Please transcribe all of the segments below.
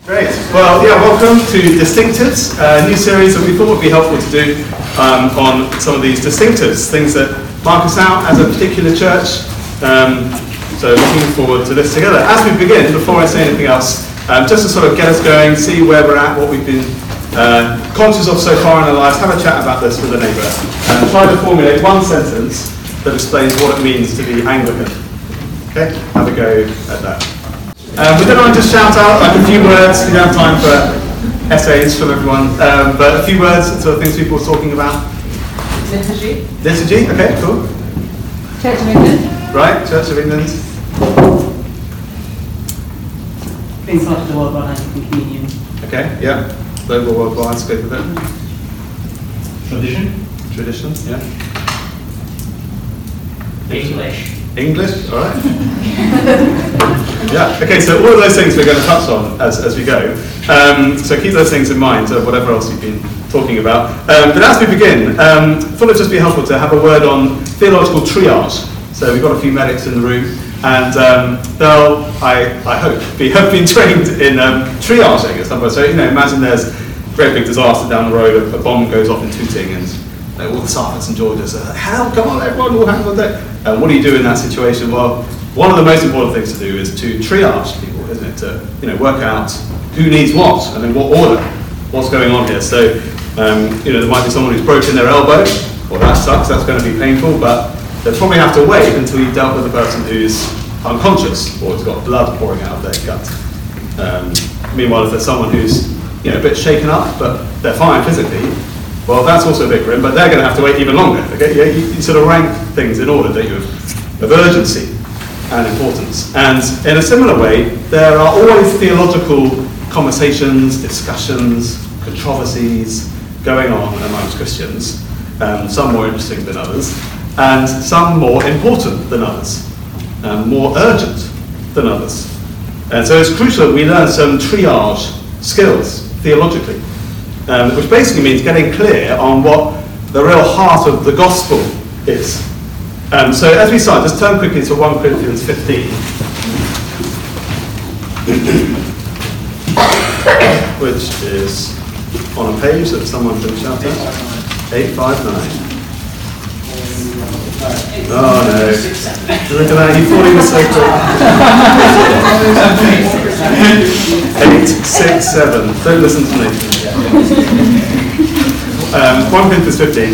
Great. Well, welcome to Distinctives, a new series that we thought would be helpful to do on some of these distinctives, things that mark us out as a particular church. So looking forward to this together. As we begin, before I say anything else, just to sort of get us going, see where we're at, what we've been conscious of so far in our lives, have a chat about this with a neighbour, and try to formulate one sentence that explains what it means to be Anglican. Okay? Have a go at that. We're going to just shout out like a few words. We don't have time for essays from everyone, but a few words, sort of things people were talking about. Liturgy. Liturgy, okay, cool. Church of England. Right, Church of England. Being part of the Worldwide Anglican Communion. Okay, yeah. Global, worldwide, scope of it. Tradition. Tradition, yeah. English, all right. Yeah, okay, so all of those things we're going to touch on as we go. So keep those things in mind, whatever else you've been talking about. But as we begin, I thought it would just be helpful to have a word on theological triage. So we've got a few medics in the room, and they'll, I hope, have been trained in triaging at some point. So, imagine there's a great big disaster down the road, a bomb goes off in Tooting, and all the staff at St George's are like, "Help, come on, everyone, all hands on deck." What do you do in that situation? Well, one of the most important things to do is to triage people, isn't it? To work out who needs what and in what order, what's going on here. So, there might be someone who's broken their elbow. Well, that sucks. That's going to be painful, but they'll probably have to wait until you've dealt with the person who's unconscious or has got blood pouring out of their gut. Meanwhile, if there's someone who's a bit shaken up, but they're fine physically, well, that's also a bit grim, but they're going to have to wait even longer. Okay? You sort of rank things in order, don't you, of urgency and importance. And in a similar way, there are always theological conversations, discussions, controversies going on amongst Christians, some more interesting than others, and some more important than others, more urgent than others. And so it's crucial that we learn some triage skills theologically. Which basically means getting clear on what the real heart of the gospel is. So as we start, just turn quickly to 1 Corinthians 15, which is on a page that someone can shout at. 859. Oh no. Look at that, he thought he was so quick. 867. Don't listen to me. 1 Corinthians 15.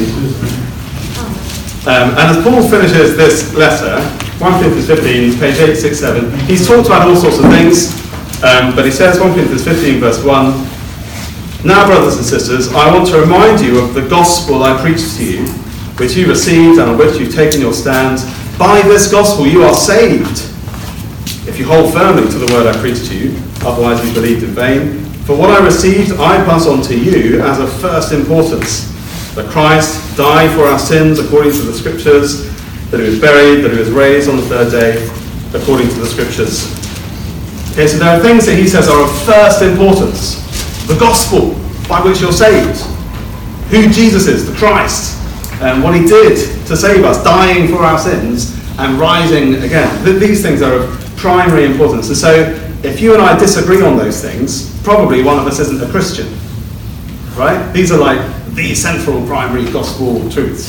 And as Paul finishes this letter, 1 Corinthians 15, page 867, he's talked about all sorts of things, but he says, 1 Corinthians 15, verse 1, "Now, brothers and sisters, I want to remind you of the gospel I preached to you, which you received and on which you've taken your stand. By this gospel you are saved, if you hold firmly to the word I preached to you, otherwise you believed in vain. For what I received, I pass on to you as of first importance, that Christ died for our sins according to the Scriptures, that he was buried, that he was raised on the third day according to the Scriptures." Okay, so there are things that he says are of first importance. The gospel by which you're saved, who Jesus is, the Christ, and what he did to save us, dying for our sins and rising again. These things are of primary importance. And so if you and I disagree on those things, probably one of us isn't a Christian, right? These are like the central primary gospel truths.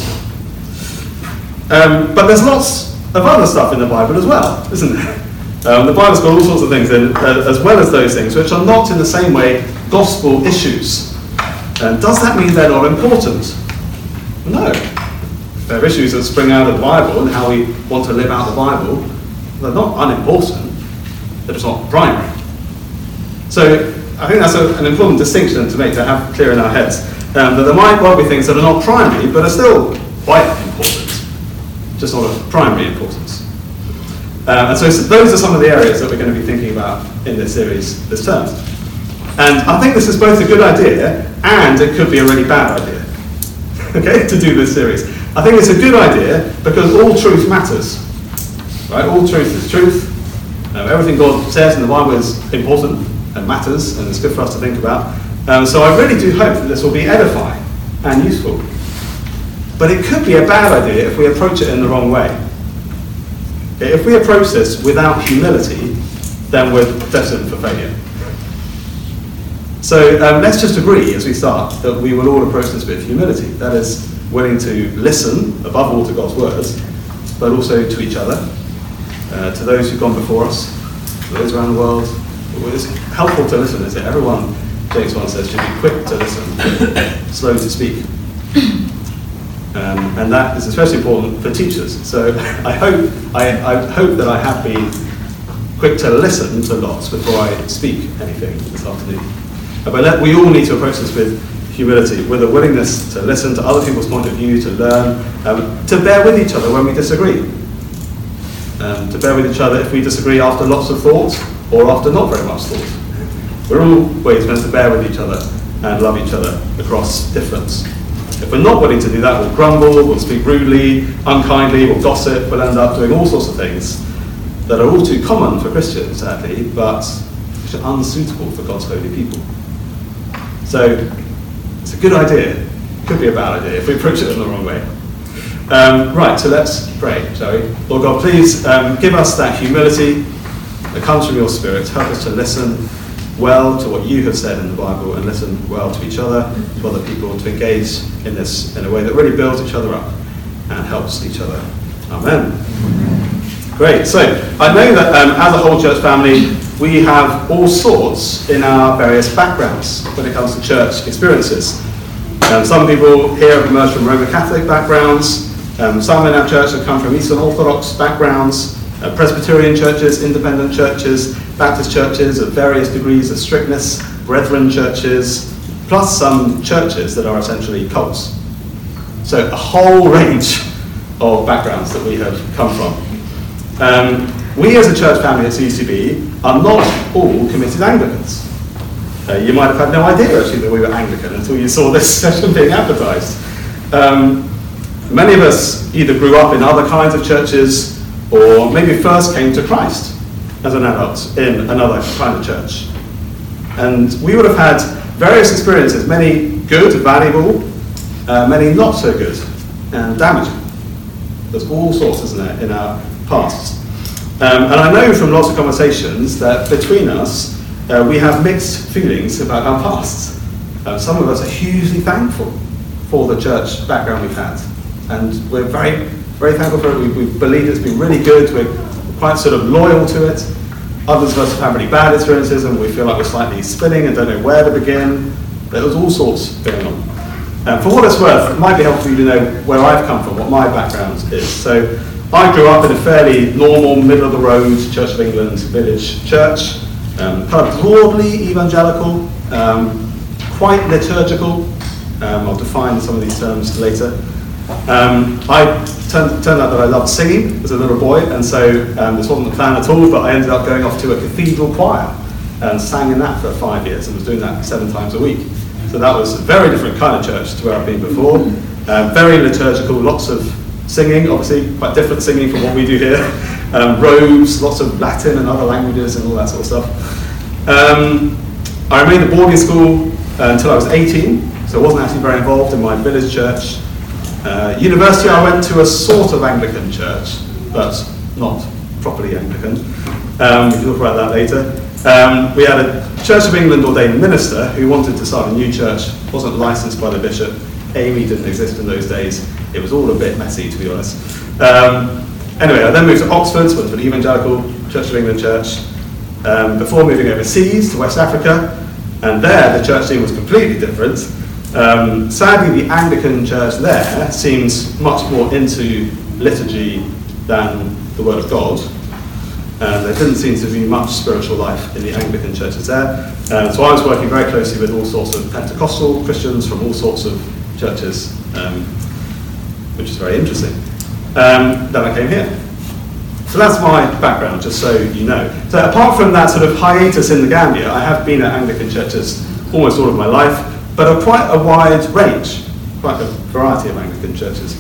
But there's lots of other stuff in the Bible as well, isn't there? The Bible's got all sorts of things in, as well as those things, which are not in the same way gospel issues. Does that mean they're not important? No. They're issues that spring out of the Bible and how we want to live out the Bible. They're not unimportant. They're just not primary. So I think that's an important distinction to make, to have clear in our heads. That there might well be things that are not primary, but are still quite important. Just not of primary importance. And so those are some of the areas that we're going to be thinking about in this series this term. And I think this is both a good idea and it could be a really bad idea. Okay, to do this series. I think it's a good idea because all truth matters. Right? All truth is truth. Everything God says in the Bible is important and matters, and it's good for us to think about. So I really do hope that this will be edifying and useful. But it could be a bad idea if we approach it in the wrong way. If we approach this without humility, then we're destined for failure. So let's just agree as we start that we will all approach this with humility. That is, willing to listen, above all, to God's words, but also to each other, to those who've gone before us, to those around the world. It's helpful to listen, isn't it? Everyone, James 1 says, should be quick to listen, slow to speak. And that is especially important for teachers. So I hope that I have been quick to listen to lots before I speak anything this afternoon. But we all need to approach this with humility, with a willingness to listen to other people's point of view, to learn, to bear with each other when we disagree. To bear with each other if we disagree after lots of thought or after not very much thought. We're always meant to bear with each other and love each other across difference. If we're not willing to do that, we'll grumble, we'll speak rudely, unkindly, we'll gossip, we'll end up doing all sorts of things that are all too common for Christians, sadly, but which are unsuitable for God's holy people. So it's a good idea, could be a bad idea if we approach it in the wrong way. Right, so let's pray, shall we? Lord God, please give us that humility that comes from your Spirit. Help us to listen well to what you have said in the Bible and listen well to each other, to other people, to engage in this in a way that really builds each other up and helps each other. Amen. Great, so I know that as a whole church family, we have all sorts in our various backgrounds when it comes to church experiences. Some people here have emerged from Roman Catholic backgrounds, some in our church have come from Eastern Orthodox backgrounds, Presbyterian churches, independent churches, Baptist churches of various degrees of strictness, Brethren churches, plus some churches that are essentially cults. So a whole range of backgrounds that we have come from. We as a church family at CCB are not all committed Anglicans. You might have had no idea actually that we were Anglican until you saw this session being advertised. Many of us either grew up in other kinds of churches or maybe first came to Christ as an adult in another kind of church. And we would have had various experiences, many good, valuable, many not so good and damaging. There's all sorts, isn't there, in our pasts. And I know from lots of conversations that between us, we have mixed feelings about our pasts. Some of us are hugely thankful for the church background we've had. And we're very, very thankful for it. We believe it's been really good. We're quite sort of loyal to it. Others of us have had really bad experiences and we feel like we're slightly spinning and don't know where to begin. There's all sorts going on. For what it's worth, it might be helpful for you to know where I've come from, what my background is. So I grew up in a fairly normal, middle-of-the-road Church of England village church, kind of broadly evangelical, quite liturgical. I'll define some of these terms later. Turned out that I loved singing as a little boy, and so this wasn't the plan at all, but I ended up going off to a cathedral choir and sang in that for 5 years and was doing that 7 times a week. So that was a very different kind of church to where I've been before. Very liturgical, lots of singing, obviously quite different singing from what we do here. Robes, lots of Latin and other languages and all that sort of stuff. I remained at boarding school until I was 18, so I wasn't actually very involved in my village church. University, I went to a sort of Anglican church, but not properly Anglican. We can talk about that later. We had a Church of England ordained minister who wanted to start a new church, wasn't licensed by the bishop. AME didn't exist in those days. It was all a bit messy, to be honest. Anyway, I then moved to Oxford, went to an evangelical Church of England church, before moving overseas to West Africa, and there the church scene was completely different. Sadly, the Anglican church there seems much more into liturgy than the Word of God. There didn't seem to be much spiritual life in the Anglican churches there. So I was working very closely with all sorts of Pentecostal Christians from all sorts of churches, which is very interesting. Then I came here. So that's my background, just so you know. So apart from that sort of hiatus in the Gambia, I have been at Anglican churches almost all of my life, but of quite a wide range, quite a variety of Anglican churches.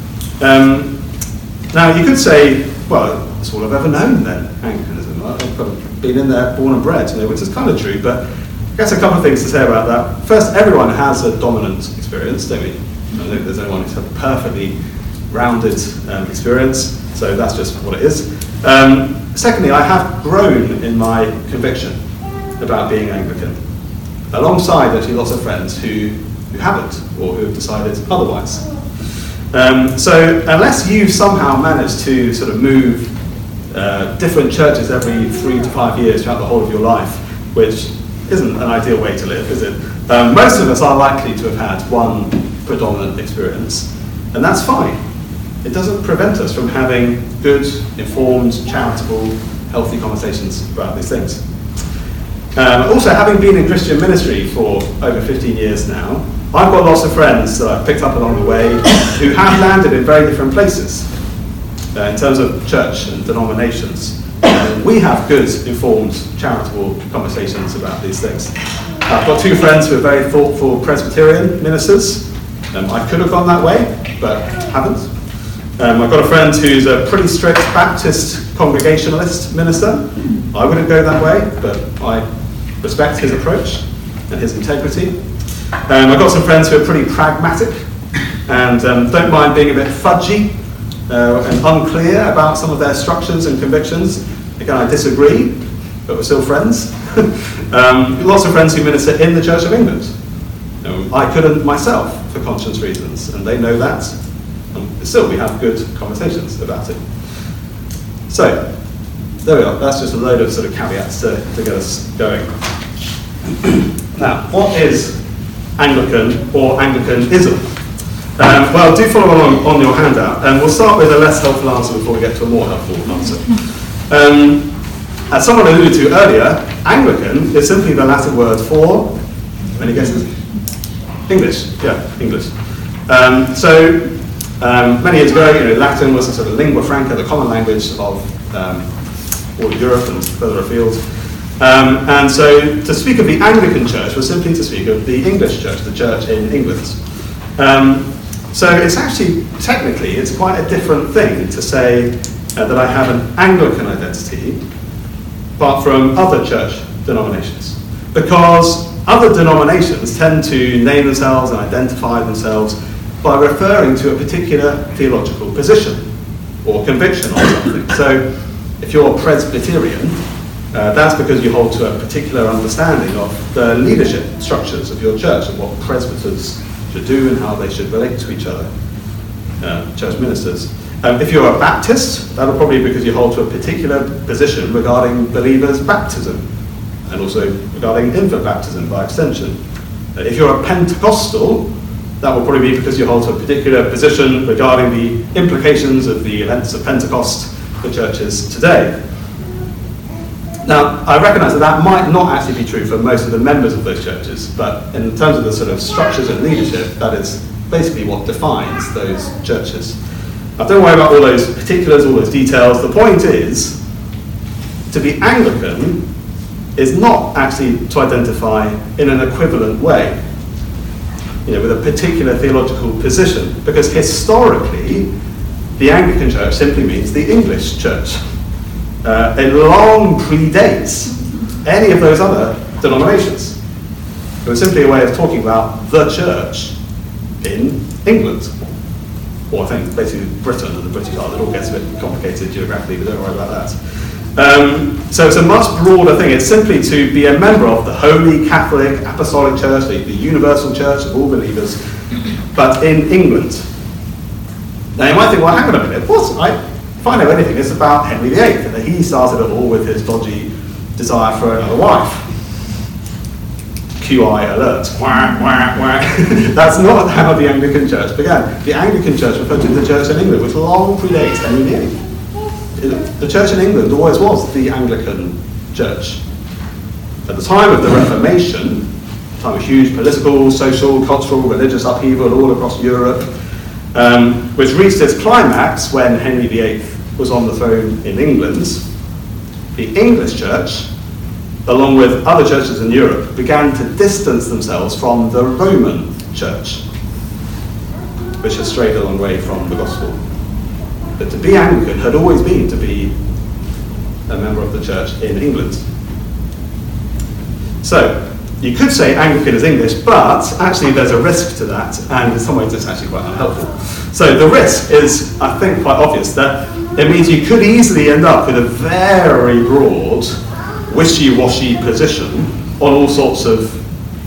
Now you could say, well, that's all I've ever known then, Anglicanism. I've kind of been in there, born and bred, which is kind of true, but I guess a couple of things to say about that. First, everyone has a dominant experience, don't we? I don't think there's anyone who's had a perfectly rounded experience, so that's just what it is. Secondly, I have grown in my conviction about being Anglican. alongside actually lots of friends who haven't, or who have decided otherwise. So unless you've somehow managed to sort of move different churches every 3 to 5 years throughout the whole of your life, which isn't an ideal way to live, is it? Most of us are likely to have had one predominant experience, and that's fine. It doesn't prevent us from having good, informed, charitable, healthy conversations about these things. Also, having been in Christian ministry for over 15 years now, I've got lots of friends that I've picked up along the way who have landed in very different places in terms of church and denominations. We have good, informed, charitable conversations about these things. I've got 2 friends who are very thoughtful Presbyterian ministers. I could have gone that way, but haven't. I've got a friend who's a pretty strict Baptist Congregationalist minister. I wouldn't go that way, but I respect his approach and his integrity. I've got some friends who are pretty pragmatic and don't mind being a bit fudgy and unclear about some of their structures and convictions. Again, I disagree, but we're still friends. Lots of friends who minister in the Church of England. I couldn't myself for conscience reasons, and they know that. Still, we have good conversations about it. So, there we are. That's just a load of sort of caveats to get us going. Now, what is Anglican or Anglicanism? Well, do follow along on your handout, and we'll start with a less helpful answer before we get to a more helpful answer. As someone alluded to earlier, Anglican is simply the Latin word for, any guesses? English, yeah, English. Many years ago, Latin was a sort of lingua franca, the common language of all of Europe and further afield. And so to speak of the Anglican Church was simply to speak of the English Church, the Church in England. So it's actually, technically, it's quite a different thing to say that I have an Anglican identity, apart from other church denominations. Because other denominations tend to name themselves and identify themselves by referring to a particular theological position or conviction on something. So if you're Presbyterian, that's because you hold to a particular understanding of the leadership structures of your church and what presbyters should do and how they should relate to each other, church ministers. If you're a Baptist, that'll probably be because you hold to a particular position regarding believers' baptism and also regarding infant baptism by extension. If you're a Pentecostal, that will probably be because you hold to a particular position regarding the implications of the events of Pentecost for churches today. Now, I recognise that might not actually be true for most of the members of those churches, but in terms of the sort of structures and leadership, that is basically what defines those churches. Now, don't worry about all those particulars, all those details. The point is, to be Anglican is not actually to identify in an equivalent way, with a particular theological position, because historically, the Anglican Church simply means the English Church. It long predates any of those other denominations. It was simply a way of talking about the church in England. Or I think basically Britain and the British Isles. It all gets a bit complicated geographically, but don't worry about that. So it's a much broader thing. It's simply to be a member of the Holy Catholic Apostolic Church, the universal church of all believers, but in England. Now you might think, well, hang on a minute, if I know anything, it's about Henry VIII, and that he started it all with his dodgy desire for another wife. QI alert. Wah, wah, wah. That's not how the Anglican Church began. The Anglican Church referred to the church in England, which long predates Henry VIII. The church in England always was the Anglican Church. At the time of the Reformation, a time of huge political, social, cultural, religious upheaval all across Europe, which reached its climax when Henry VIII was on the throne in England, the English Church, along with other churches in Europe, began to distance themselves from the Roman Church, which had strayed a long way from the gospel. But to be Anglican had always been to be a member of the church in England. So, you could say Anglican is English, but actually there's a risk to that, and in some ways it's actually quite unhelpful. So the risk is, I think, quite obvious, that it means you could easily end up with a very broad, wishy-washy position on all sorts of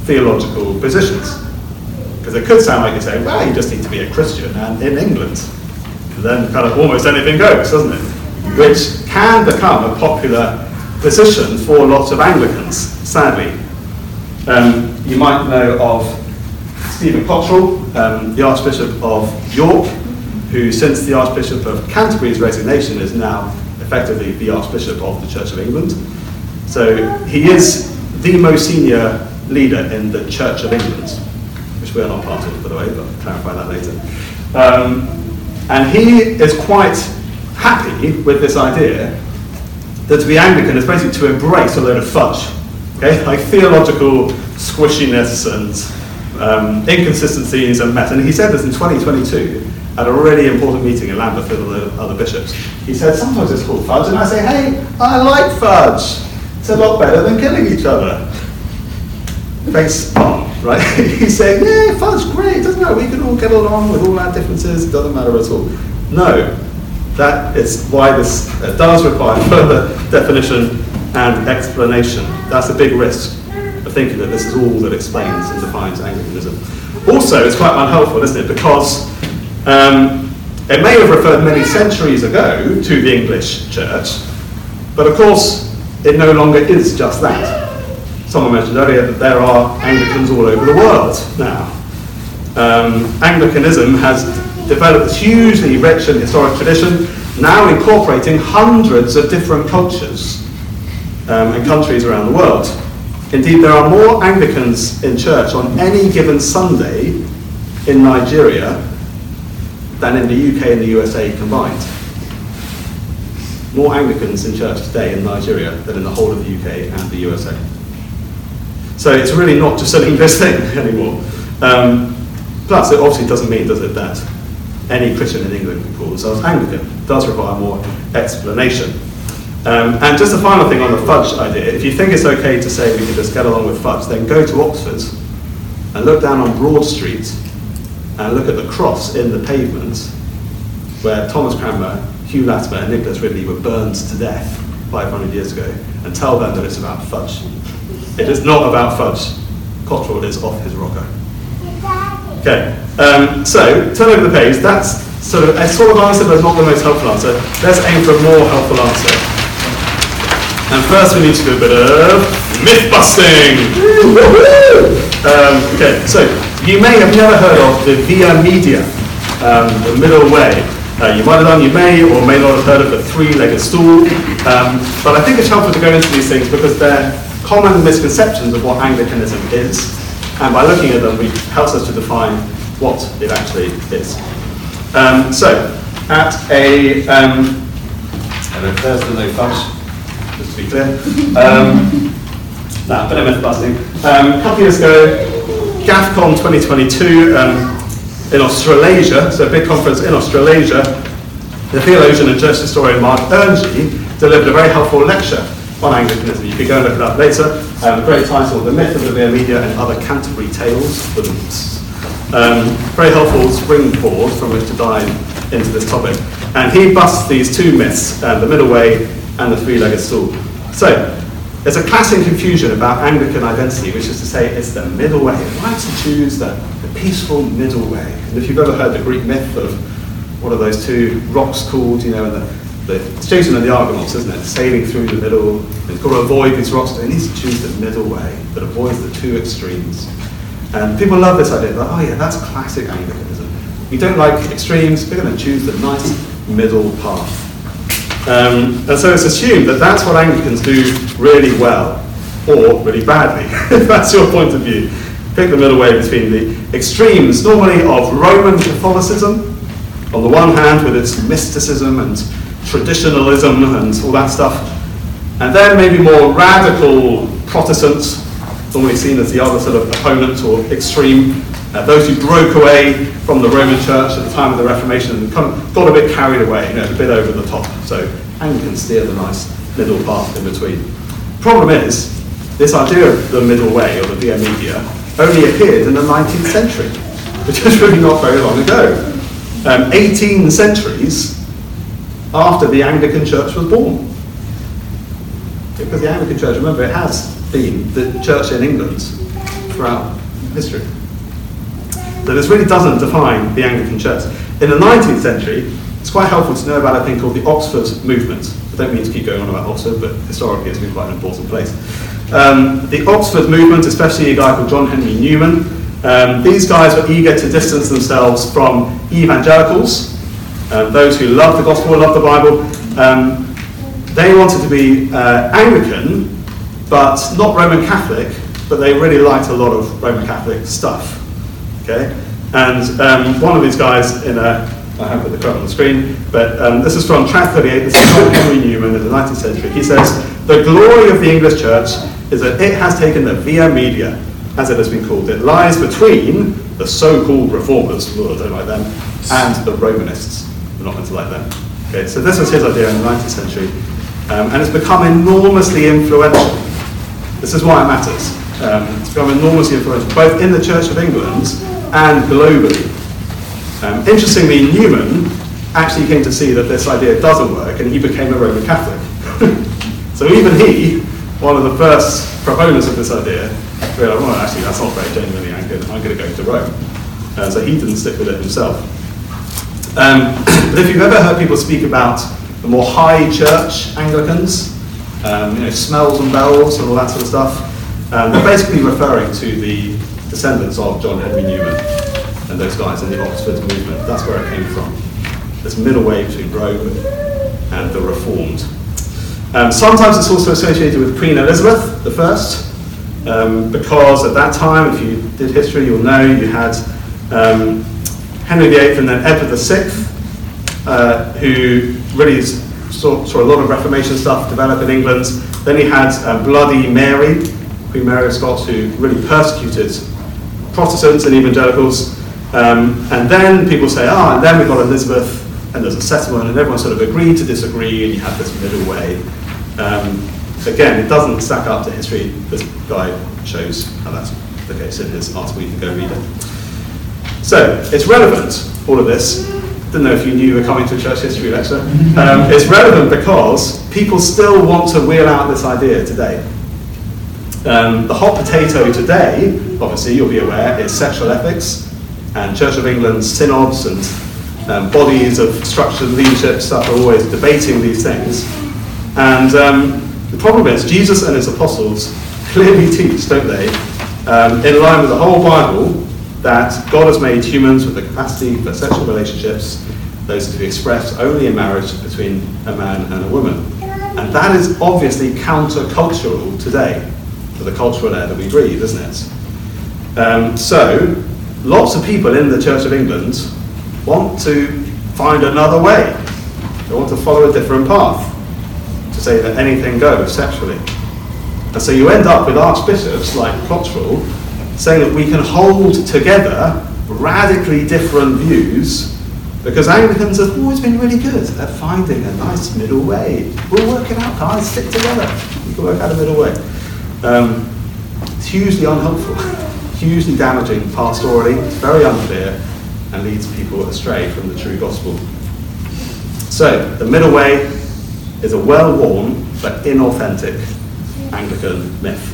theological positions. Because it could sound like you're saying, well, you just need to be a Christian and in England. And then kind of almost anything goes, doesn't it? Which can become a popular position for lots of Anglicans, sadly. You might know of Stephen Cottrell, the Archbishop of York, who since the Archbishop of Canterbury's resignation is now effectively the Archbishop of the Church of England. So he is the most senior leader in the Church of England, which we're not part of, by the way, but I'll clarify that later. And he is quite happy with this idea that to be Anglican is basically to embrace a load of fudge, okay? Like theological squishiness and inconsistencies and mess. And he said this in 2022 at a really important meeting in Lambeth with the other bishops. He said, sometimes it's called fudge, and I say, hey, I like fudge. It's a lot better than killing each other. Face palm, right? He's saying, yeah, fudge, great, doesn't it? We can all get along with all our differences, it doesn't matter at all. No, that is why this does require further definition and explanation. That's a big risk of thinking that this is all that explains and defines Anglicanism. Also, it's quite unhelpful, isn't it? Because it may have referred many centuries ago to the English church, but of course, it no longer is just that. Someone mentioned earlier that there are Anglicans all over the world now. Anglicanism has developed this hugely rich and historic tradition, now incorporating hundreds of different cultures and countries around the world. Indeed, there are more Anglicans in church on any given Sunday in Nigeria than in the UK and the USA combined. More Anglicans in church today in Nigeria than in the whole of the UK and the USA. So it's really not just an English thing anymore. Plus, it obviously doesn't mean, does it, that any Christian in England can call themselves Anglican. It does require more explanation. And just a final thing on the fudge idea. If you think it's okay to say we can just get along with fudge, then go to Oxford and look down on Broad Street and look at the cross in the pavement where Thomas Cranmer, Hugh Latimer and Nicholas Ridley were burned to death 500 years ago, and tell them that it's about fudge. It is not about fudge. Cottrell is off his rocker. Okay, so turn over the page. That's sort of answer, but not the most helpful answer. Let's aim for a more helpful answer. And first we need to do a bit of myth busting. Okay, so you may have never heard of the Via Media, the middle way. You might have done, you may or may not have heard of the three-legged stool, but I think it's helpful to go into these things because they're common misconceptions of what Anglicanism is, and by looking at them, it helps us to define what it actually is. So, at a, there's the no fudge, just to be clear. Now, a bit of myth busting. A couple of years ago, GAFCON 2022 in Australasia, so a big conference in Australasia, the theologian and church historian Mark Ernjey delivered a very helpful lecture on Anglicanism. You can go and look it up later. A great title, The Myth of the Via Media and Other Canterbury Tales. Very helpful springboard from which to dive into this topic. And he busts these two myths, the middle way and the three-legged stool. So, there's a classic confusion about Anglican identity, which is to say it's the middle way. It likes to choose the peaceful middle way. And if you've ever heard the Greek myth of what are those two rocks called, you know, and it's Jason and the Argonauts, isn't it? Sailing through the middle, and you've got to avoid these rocks. It needs to choose the middle way that avoids the two extremes. And people love this idea, like, oh yeah, that's classic Anglicanism. You don't like extremes, we're going to choose the nice middle path. And so it's assumed that that's what Anglicans do really well, or really badly, if that's your point of view. Pick the middle way between the extremes, normally of Roman Catholicism, on the one hand with its mysticism and traditionalism and all that stuff, and then maybe more radical Protestants, normally seen as the other sort of opponent or extreme, those who broke away from the Roman Church at the time of the Reformation and kind of got a bit carried away, you know, a bit over the top. So Anglicans steer the nice middle path in between. Problem is, this idea of the middle way, or the Via Media, only appeared in the 19th century, which is really not very long ago. 18 centuries after the Anglican Church was born. Because the Anglican Church, remember, it has been the church in England throughout history. So this really doesn't define the Anglican Church. In the 19th century, it's quite helpful to know about a thing called the Oxford Movement. I don't mean to keep going on about Oxford, but historically it's been quite an important place. The Oxford Movement, especially a guy called John Henry Newman, these guys were eager to distance themselves from evangelicals, those who love the gospel, love the Bible. They wanted to be Anglican, but not Roman Catholic, but they really liked a lot of Roman Catholic stuff. Okay, and one of these guys I have put the quote on the screen, but this is from Tract 38, this is John Henry Newman in the 19th century. He says, "The glory of the English church is that it has taken the via media, as it has been called. It lies between the so-called reformers," I don't like them, "and the Romanists." We're not going to like them. Okay, so this was his idea in the 19th century, and it's become enormously influential. This is why it matters. It's become enormously influential, both in the Church of England and globally. Interestingly, Newman actually came to see that this idea doesn't work, and he became a Roman Catholic. So even he, one of the first proponents of this idea, realised, well, actually, that's not very genuinely Anglican. I'm going to go to Rome. So he didn't stick with it himself. But if you've ever heard people speak about the more high church Anglicans, smells and bells and all that sort of stuff, they're basically referring to the descendants of John Henry Newman and those guys in the Oxford Movement. That's where it came from. This middle way between Rome and the Reformed. Sometimes it's also associated with Queen Elizabeth I, because at that time, if you did history, you'll know you had Henry VIII and then Edward VI, who really saw a lot of Reformation stuff develop in England. Then you had Bloody Mary, Queen Mary of Scots, who really persecuted Protestants and evangelicals. And then people say, and then we've got Elizabeth, and there's a settlement, and everyone sort of agreed to disagree, and you have this middle way. Again, it doesn't stack up to history. This guy shows how that's the case in his article. You can go read it. So, it's relevant, all of this. Didn't know if you knew you were coming to a church history lecture. It's relevant because people still want to wheel out this idea today. The hot potato today, obviously, you'll be aware, is sexual ethics, and Church of England synods and bodies of structured leadership stuff are always debating these things. And the problem is, Jesus and his apostles clearly teach, don't they, in line with the whole Bible, that God has made humans with the capacity for sexual relationships, those to be expressed only in marriage between a man and a woman. And that is obviously counter-cultural today, to the cultural air that we breathe, isn't it? So, lots of people in the Church of England want to find another way. They want to follow a different path, to say that anything goes sexually. And so you end up with archbishops like Cottrell saying that we can hold together radically different views because Anglicans have always been really good at finding a nice middle way. We'll work it out, guys, stick together. We can work out a middle way. It's hugely unhelpful, hugely damaging pastorally, it's very unclear, and leads people astray from the true gospel. So, the middle way is a well-worn but inauthentic Anglican myth.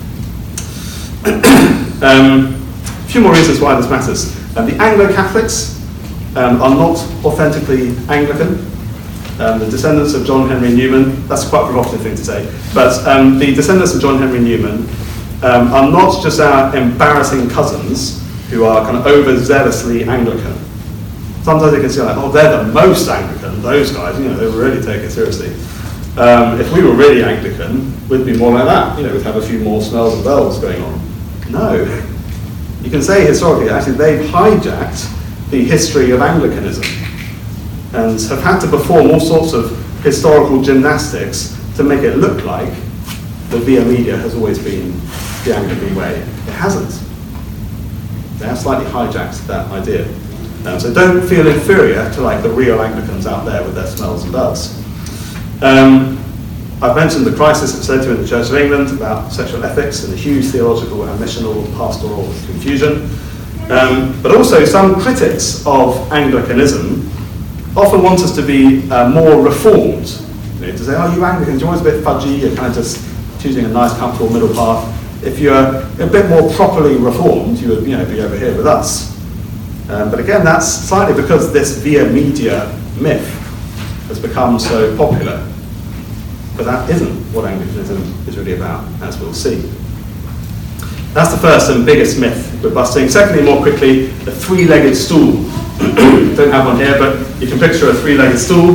A few more reasons why this matters. The Anglo-Catholics are not authentically Anglican. The descendants of John Henry Newman, that's quite a provocative thing to say, but the descendants of John Henry Newman are not just our embarrassing cousins who are kind of overzealously Anglican. Sometimes they can say like, they're the most Anglican, those guys, they really take it seriously. If we were really Anglican, we'd be more like that, we'd have a few more smells and bells going on. No. You can say historically, actually, they've hijacked the history of Anglicanism and have had to perform all sorts of historical gymnastics to make it look like the via media has always been the Anglican way. It hasn't. They have slightly hijacked that idea. So don't feel inferior to the real Anglicans out there with their smells and bells. I've mentioned the crisis that's led to in the Church of England about sexual ethics and the huge theological and missional pastoral confusion. But also some critics of Anglicanism often want us to be more reformed. To say, you Anglicans, you're always a bit fudgy, you're kind of just choosing a nice, comfortable middle path. If you're a bit more properly reformed, you would be over here with us. But again, that's slightly because this via media myth has become so popular. But that isn't what Anglicanism is really about, as we'll see. That's the first and biggest myth we're busting. Secondly, more quickly, the three-legged stool. Don't have one here, but you can picture a three-legged stool.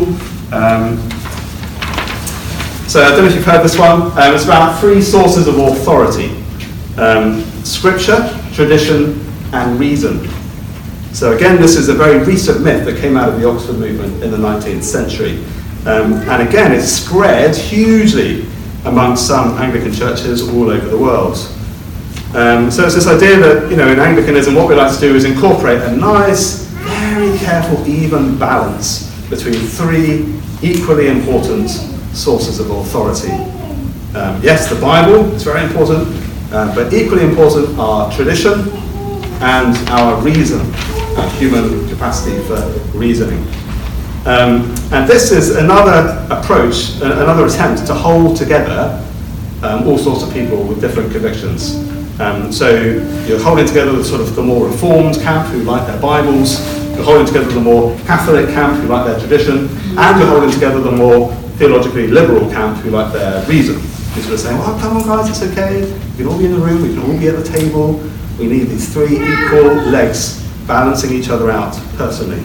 So I don't know if you've heard this one. It's about three sources of authority. Scripture, tradition, and reason. So again, this is a very recent myth that came out of the Oxford movement in the 19th century. And again, it's spread hugely amongst some Anglican churches all over the world. So it's this idea that, in Anglicanism, what we like to do is incorporate a nice, very careful, even balance between three equally important sources of authority. Yes, the Bible is very important, but equally important are tradition and our reason, our human capacity for reasoning. And this is another approach, another attempt to hold together all sorts of people with different convictions. So you're holding together the more reformed camp who like their Bibles, you're holding together the more Catholic camp who like their tradition, and you're holding together the more theologically liberal camp who like their reason. You're saying, well, come on guys, it's okay, we can all be in the room, we can all be at the table, we need these three equal legs balancing each other out personally.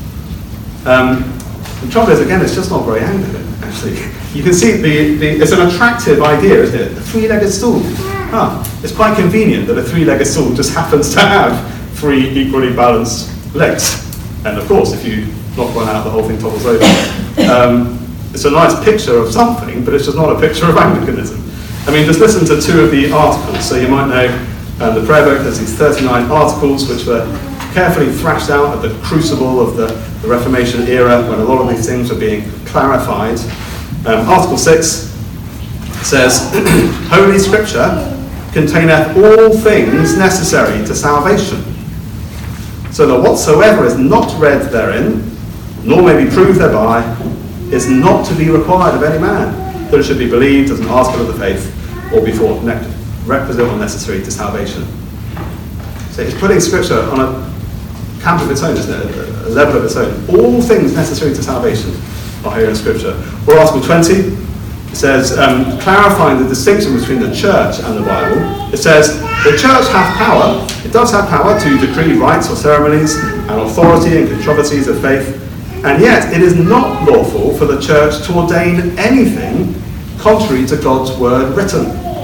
The trouble is, again, it's just not very Anglican, actually. You can see it's an attractive idea, isn't it? A three-legged stool. It's quite convenient that a three-legged stool just happens to have three equally balanced legs. And of course, if you knock one out, the whole thing topples over. It's a nice picture of something, but it's just not a picture of Anglicanism. I mean, just listen to two of the articles. So you might know the prayer book, there's these 39 articles which were carefully thrashed out at the crucible of the Reformation era when a lot of these things were being clarified. Article 6 says, Holy Scripture containeth all things necessary to salvation, so that whatsoever is not read therein, nor may be proved thereby, is not to be required of any man, that it should be believed as an article of the faith, or be thought requisite or necessary to salvation. So it's putting Scripture on a camp of its own, isn't it? A level of its own. All things necessary to salvation are here in Scripture. Or Article 20, it says, clarifying the distinction between the church and the Bible, it says, the church hath power, it does have power to decree rites or ceremonies and authority and controversies of faith, and yet it is not lawful for the church to ordain anything contrary to God's word written.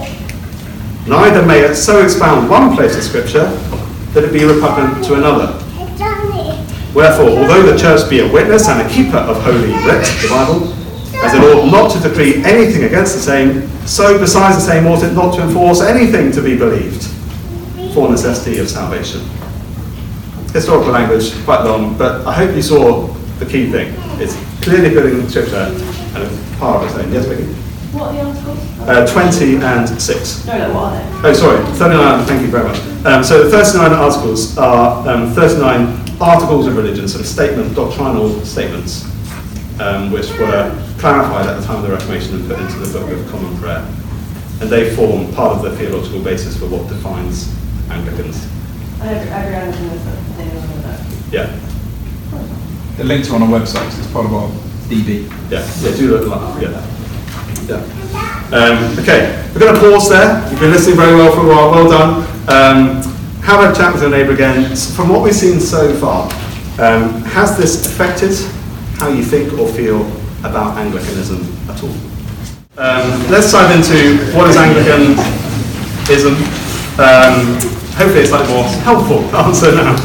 Neither may it so expound one place of Scripture that it be repugnant to another. Wherefore, although the church be a witness and a keeper of holy writ, the Bible, as it ought not to decree anything against the same, so besides the same ought it not to enforce anything to be believed, for necessity of salvation. Historical language, quite long, but I hope you saw the key thing. It's clearly putting Scripture and a part of its own. Yes, Vicky? What are the articles? 20 and 6. No, what are they? Oh, sorry, 39, thank you very much. So the 39 articles are 39 articles of religion, sort of doctrinal statements, which were clarified at the time of the Reformation and put into the Book of Common Prayer. And they form part of the theological basis for what defines Anglicans. Every Anglican is a thing of that. Yeah. The links are on our website, so it's part of our DB. Yeah, do look like that. Yeah. Okay, we're going to pause there. You've been listening very well for a while. Well done. Have a chat with your neighbour again. From what we've seen so far, has this affected how you think or feel about Anglicanism at all? Let's dive into what is Anglicanism. Hopefully it's slightly more helpful answer now.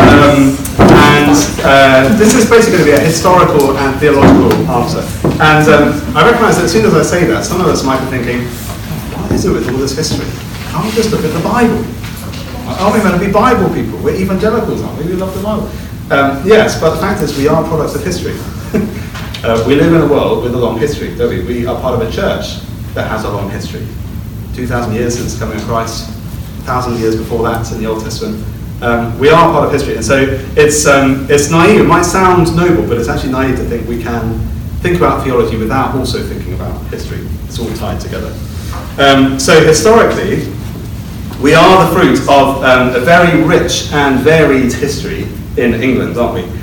This is basically going to be a historical and theological answer. And I recognise that as soon as I say that, some of us might be thinking, what is it with all this history? Can't we just look at the Bible? Aren't we meant to be Bible people? We're evangelicals, aren't we? We love the Bible. Yes, but the fact is we are products of history. We live in a world with a long history, don't we? We are part of a church that has a long history. 2,000 years since the coming of Christ, 1,000 years before that in the Old Testament. We are part of history, and so it's naive. It might sound noble, but it's actually naive to think we can think about theology without also thinking about history. It's all tied together. So historically, We are the fruit of a very rich and varied history in England, aren't we?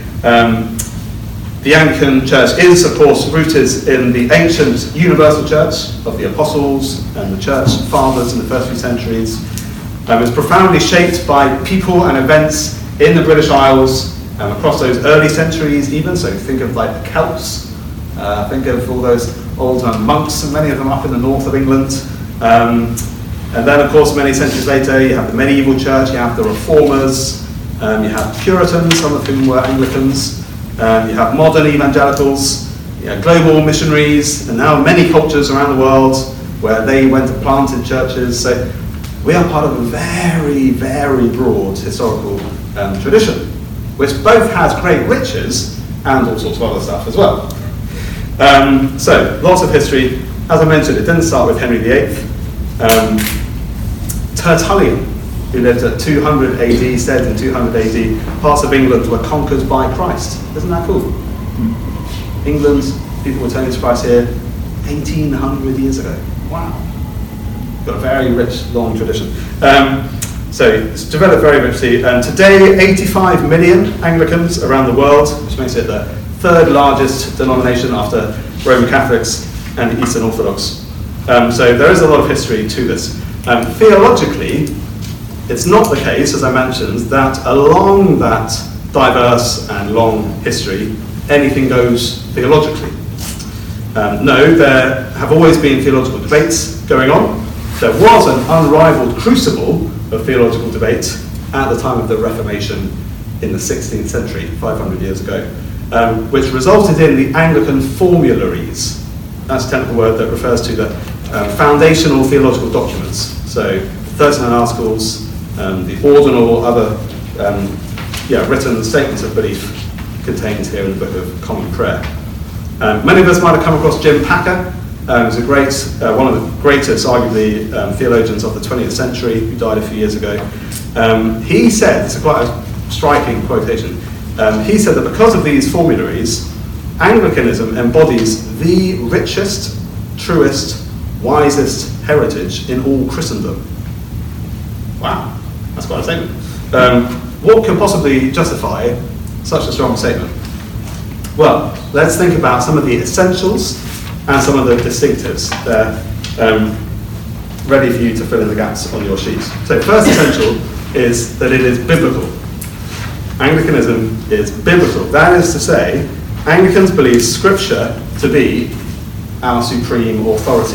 The Anglican Church is, of course, rooted in the ancient universal church of the apostles and the church fathers in the first few centuries. It's profoundly shaped by people and events in the British Isles across those early centuries even. So think of like the Celts, think of all those old monks, and many of them up in the north of England. And then, of course, many centuries later, you have the medieval church, you have the Reformers, you have Puritans, some of whom were Anglicans, you have modern evangelicals, you have global missionaries, and now many cultures around the world where they went and planted churches. So we are part of a very, very broad historical tradition, which both has great riches and all sorts of other stuff as well. So, lots of history. As I mentioned, it didn't start with Henry VIII. Tertullian, who lived at 200 AD, said in 200 AD, parts of England were conquered by Christ. Isn't that cool? England, people were turning to Christ here 1800 years ago. Wow. Got a very rich, long tradition. So it's developed very richly. And today, 85 million Anglicans around the world, which makes it the third largest denomination after Roman Catholics and Eastern Orthodox. So there is a lot of history to this. Theologically, it's not the case, as I mentioned, that along that diverse and long history, anything goes theologically. No, there have always been theological debates going on. There was an unrivaled crucible of theological debate at the time of the Reformation in the 16th century, 500 years ago, which resulted in the Anglican formularies. That's a technical word that refers to the foundational theological documents. So 39 articles, the ordinal other written statements of belief contained here in the Book of Common Prayer. Many of us might have come across Jim Packer, who's a great, one of the greatest, arguably, theologians of the 20th century, who died a few years ago. He said, it's quite a striking quotation, he said that because of these formularies, Anglicanism embodies the richest, truest, wisest heritage in all Christendom. Wow, that's quite a statement. What can possibly justify such a strong statement? Well, let's think about some of the essentials and some of the distinctives. They're ready for you to fill in the gaps on your sheet. So first essential is that it is biblical. Anglicanism is biblical. That is to say, Anglicans believe Scripture to be our supreme authority.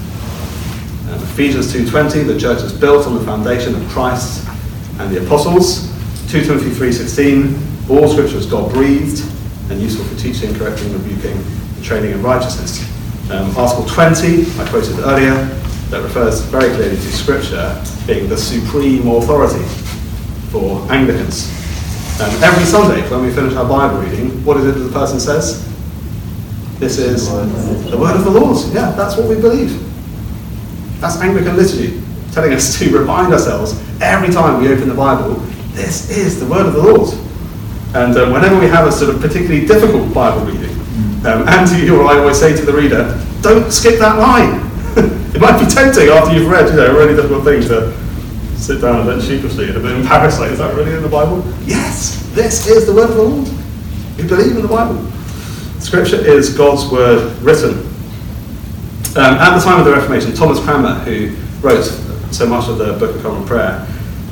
Ephesians 2:20, the church is built on the foundation of Christ and the apostles. 2 Timothy 3:16, all Scripture is God-breathed and useful for teaching, correcting, rebuking, and training in righteousness. Article 20, I quoted earlier, that refers very clearly to Scripture being the supreme authority for Anglicans. Every Sunday, when we finish our Bible reading, what is it that the person says? This is the word of the Lord. Yeah, that's what we believe. That's Anglican liturgy, telling us to remind ourselves every time we open the Bible, this is the word of the Lord. And whenever we have a sort of particularly difficult Bible reading, Andy or I always say to the reader, don't skip that line. It might be tempting after you've read, a really difficult thing to sit down and then sheepishly and a bit embarrassed, like, is that really in the Bible? Yes, this is the word of the Lord. We believe in the Bible. Scripture is God's word written. At the time of the Reformation, Thomas Cranmer, who wrote so much of the Book of Common Prayer,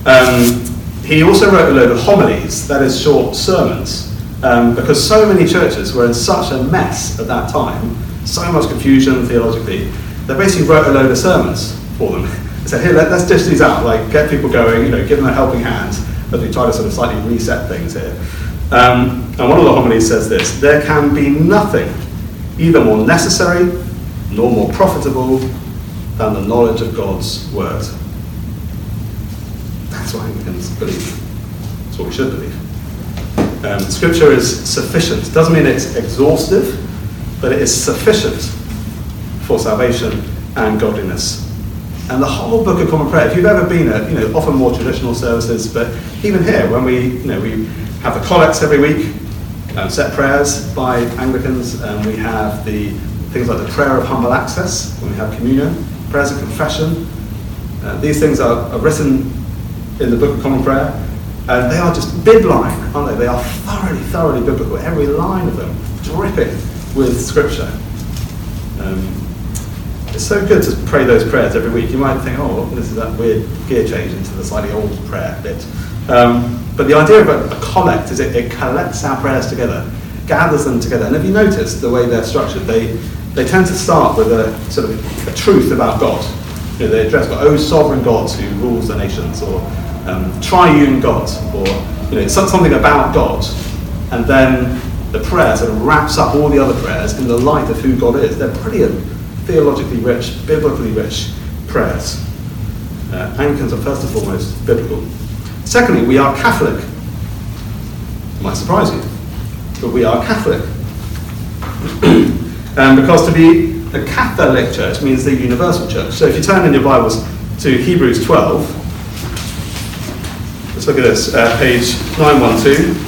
he also wrote a load of homilies, that is short sermons, because so many churches were in such a mess at that time, so much confusion theologically, they basically wrote a load of sermons for them. They said, here, let's dish these out, like get people going, give them a helping hand as we try to sort of slightly reset things here. And one of the homilies says this: there can be nothing either more necessary nor more profitable than the knowledge of God's word. That's what Anglicans believe. That's what we should believe. Scripture is sufficient. Doesn't mean it's exhaustive, but it is sufficient for salvation and godliness. And the whole Book of Common Prayer, if you've ever been at, often more traditional services, but even here, when we have the collects every week, set prayers by Anglicans, and we have the things like the prayer of humble access, when we have communion, prayers of confession, These things are written in the Book of Common Prayer, and they are just bibline, aren't they? They are thoroughly biblical. Every line of them dripping with Scripture. It's so good to pray those prayers every week. You might think, oh, this is that weird gear change into the slightly old prayer bit. But the idea of a collect is it collects our prayers together, gathers them together. And have you noticed the way they're structured? They tend to start with a sort of a truth about God. You know, they address God, oh, sovereign God who rules the nations, or triune God, or something about God. And then the prayer sort of wraps up all the other prayers in the light of who God is. They're brilliant, theologically rich, biblically rich prayers. Anglicans are first and foremost biblical. Secondly, we are Catholic. It might surprise you, but we are Catholic. Because to be a Catholic church means the universal church. So if you turn in your Bibles to Hebrews 12, let's look at this, page 912.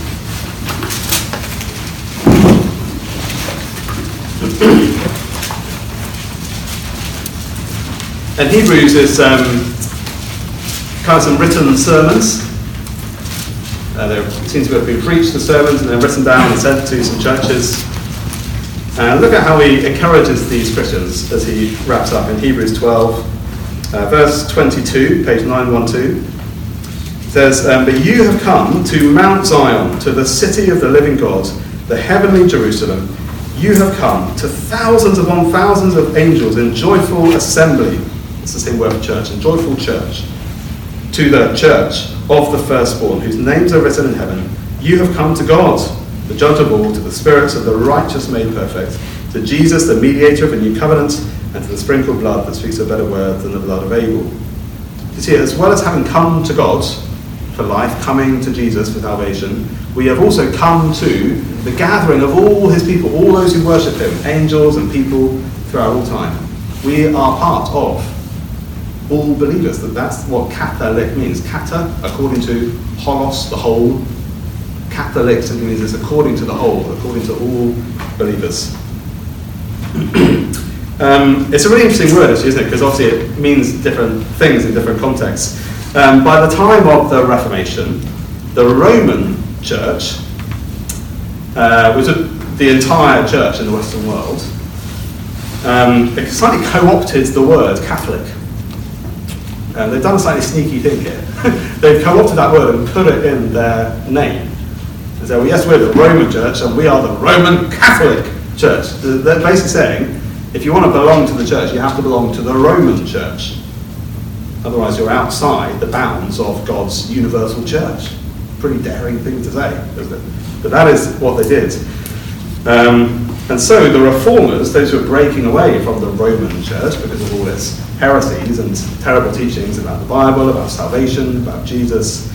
And Hebrews is kind of some written sermons. There seems to have been preached, the sermons, and then written down and sent to some churches. And look at how he encourages these Christians as he wraps up in Hebrews 12, verse 22, page 912. It says, but you have come to Mount Zion, to the city of the living God, the heavenly Jerusalem. You have come to thousands upon thousands of angels in joyful assembly. It's the same word for church, in joyful church. To the church of the firstborn, whose names are written in heaven. You have come to God, the judge of all, to the spirits of the righteous made perfect, to Jesus, the mediator of a new covenant, and to the sprinkled blood that speaks a better word than the blood of Abel. You see, as well as having come to God for life, coming to Jesus for salvation, we have also come to the gathering of all his people, all those who worship him, angels and people throughout all time. We are part of all believers. That's what Catholic means. Kata, according to holos, the whole. Catholic simply means it's according to the whole, according to all believers. It's a really interesting word, actually, isn't it? Because obviously it means different things in different contexts. By the time of the Reformation, the Roman Church, which was the entire church in the Western world, it slightly co-opted the word Catholic. They've done a slightly sneaky thing here. They've co-opted that word and put it in their name. And so, well, yes, we're the Roman Church, and we are the Roman Catholic Church. They're basically saying, if you want to belong to the church, you have to belong to the Roman Church. Otherwise, you're outside the bounds of God's universal church. Pretty daring thing to say, isn't it? But that is what they did. And so the Reformers, those who are breaking away from the Roman Church because of all its heresies and terrible teachings about the Bible, about salvation, about Jesus,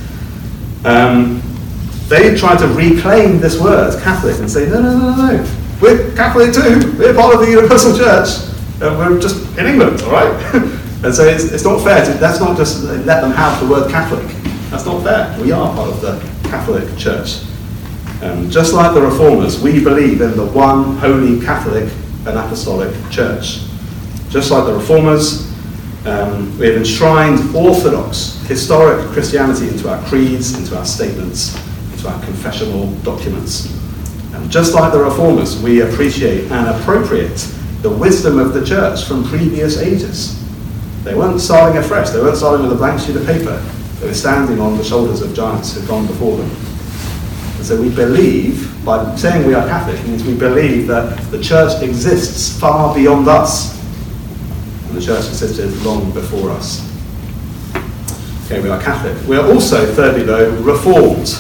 they tried to reclaim this word, Catholic, and say, no, we're Catholic too, we're part of the universal church, we're just in England, all right? And so it's not fair let's not just let them have the word Catholic. That's not fair. We are part of the Catholic Church. Just like the Reformers, we believe in the one holy Catholic and Apostolic Church. Just like the Reformers, we have enshrined orthodox, historic Christianity into our creeds, into our statements, into our confessional documents. And just like the Reformers, we appreciate and appropriate the wisdom of the church from previous ages. They weren't starting afresh. They weren't starting with a blank sheet of paper. They were standing on the shoulders of giants who had gone before them. And so we believe, by saying we are Catholic, means we believe that the church exists far beyond us. And the church existed long before us. Okay, we are Catholic. We are also, thirdly though, Reformed.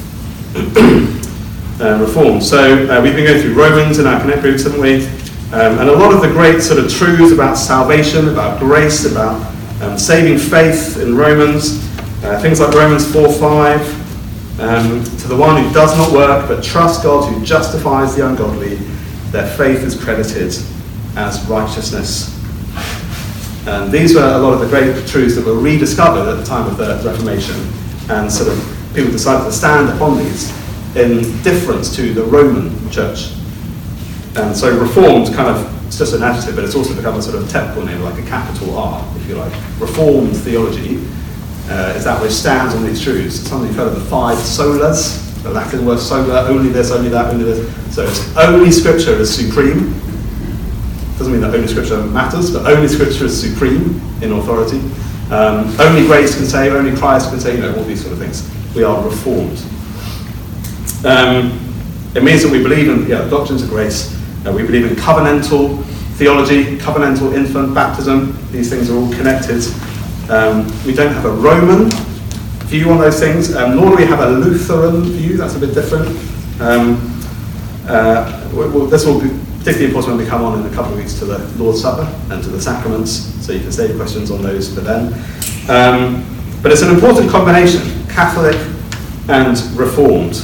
Reformed. So we've been going through Romans in our Connect groups, haven't we? And a lot of the great sort of truths about salvation, about grace, about saving faith in Romans, things like Romans 4:5, to the one who does not work but trusts God who justifies the ungodly, their faith is credited as righteousness. And these were a lot of the great truths that were rediscovered at the time of the Reformation, and sort of people decided to stand upon these in difference to the Roman Church. And so Reformed kind of it's just an adjective, but it's also become a sort of technical name, like a capital R, if you like. Reformed theology is that which stands on these truths. Some of you've heard of the 5 solas, the Latin word sola, only this, only that, only this. So it's only Scripture is supreme. Doesn't mean that only Scripture matters, but only Scripture is supreme in authority. Only grace can save, only Christ can save, all these sort of things. We are reformed. It means that we believe in the doctrines of grace. We believe in covenantal theology, covenantal infant baptism. These things are all connected. We don't have a Roman view on those things, nor do we have a Lutheran view. That's a bit different. This will be particularly important when we come on in a couple of weeks to the Lord's Supper and to the sacraments, so you can save questions on those for then. But it's an important combination, Catholic and Reformed.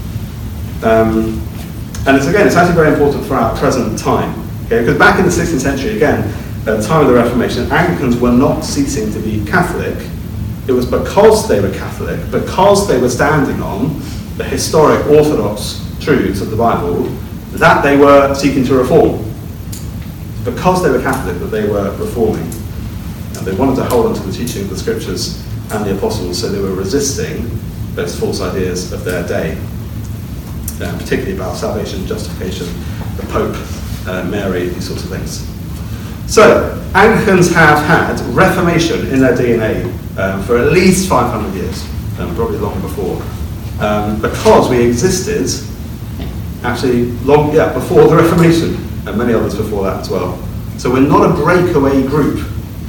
And it's actually very important for our present time. Okay? Because back in the 16th century, again, at the time of the Reformation, Anglicans were not ceasing to be Catholic. It was because they were Catholic, because they were standing on the historic orthodox truths of the Bible, that they were seeking to reform. Because they were Catholic that they were reforming. And they wanted to hold on to the teaching of the Scriptures and the Apostles, so they were resisting those false ideas of their day, particularly about salvation, justification, the Pope, Mary, these sorts of things. So, Anglicans have had Reformation in their DNA for at least 500 years, probably long before, because we existed actually long before the Reformation, and many others before that as well. So we're not a breakaway group.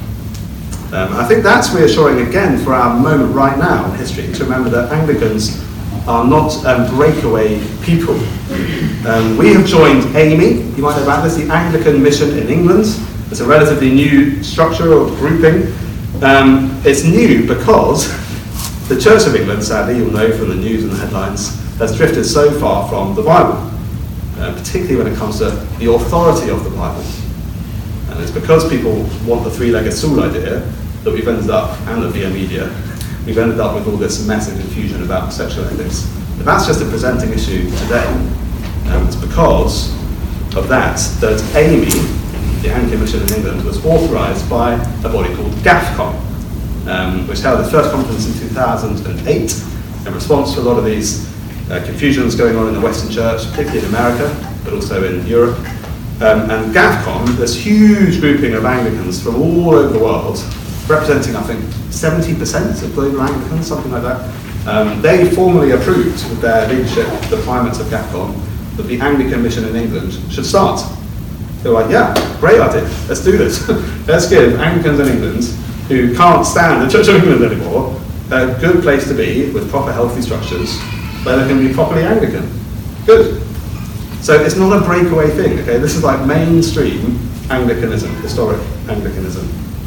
I think that's reassuring again for our moment right now in history, to remember that Anglicans are not breakaway people. We have joined AME, you might know about this, the Anglican Mission in England. It's a relatively new structure or grouping. It's new because the Church of England, sadly, you'll know from the news and the headlines, has drifted so far from the Bible, particularly when it comes to the authority of the Bible. And it's because people want the three-legged stool idea that we've ended up, and the via media, we've ended up with all this mess and confusion about sexual ethics. But that's just a presenting issue today. It's because of that AME, the Anglican Mission in England, was authorised by a body called GAFCON, which held its first conference in 2008 in response to a lot of these confusions going on in the Western Church, particularly in America, but also in Europe. And GAFCON, this huge grouping of Anglicans from all over the world, representing, I think, 70% of global Anglicans, something like that, they formally approved with their leadership, the primates of GAFCON, that the Anglican Mission in England should start. They were like, yeah, great idea, let's do this. Let's give Anglicans in England, who can't stand the Church of England anymore, a good place to be with proper healthy structures, where they can be properly Anglican. Good. So it's not a breakaway thing, okay? This is like mainstream Anglicanism, historic Anglicanism.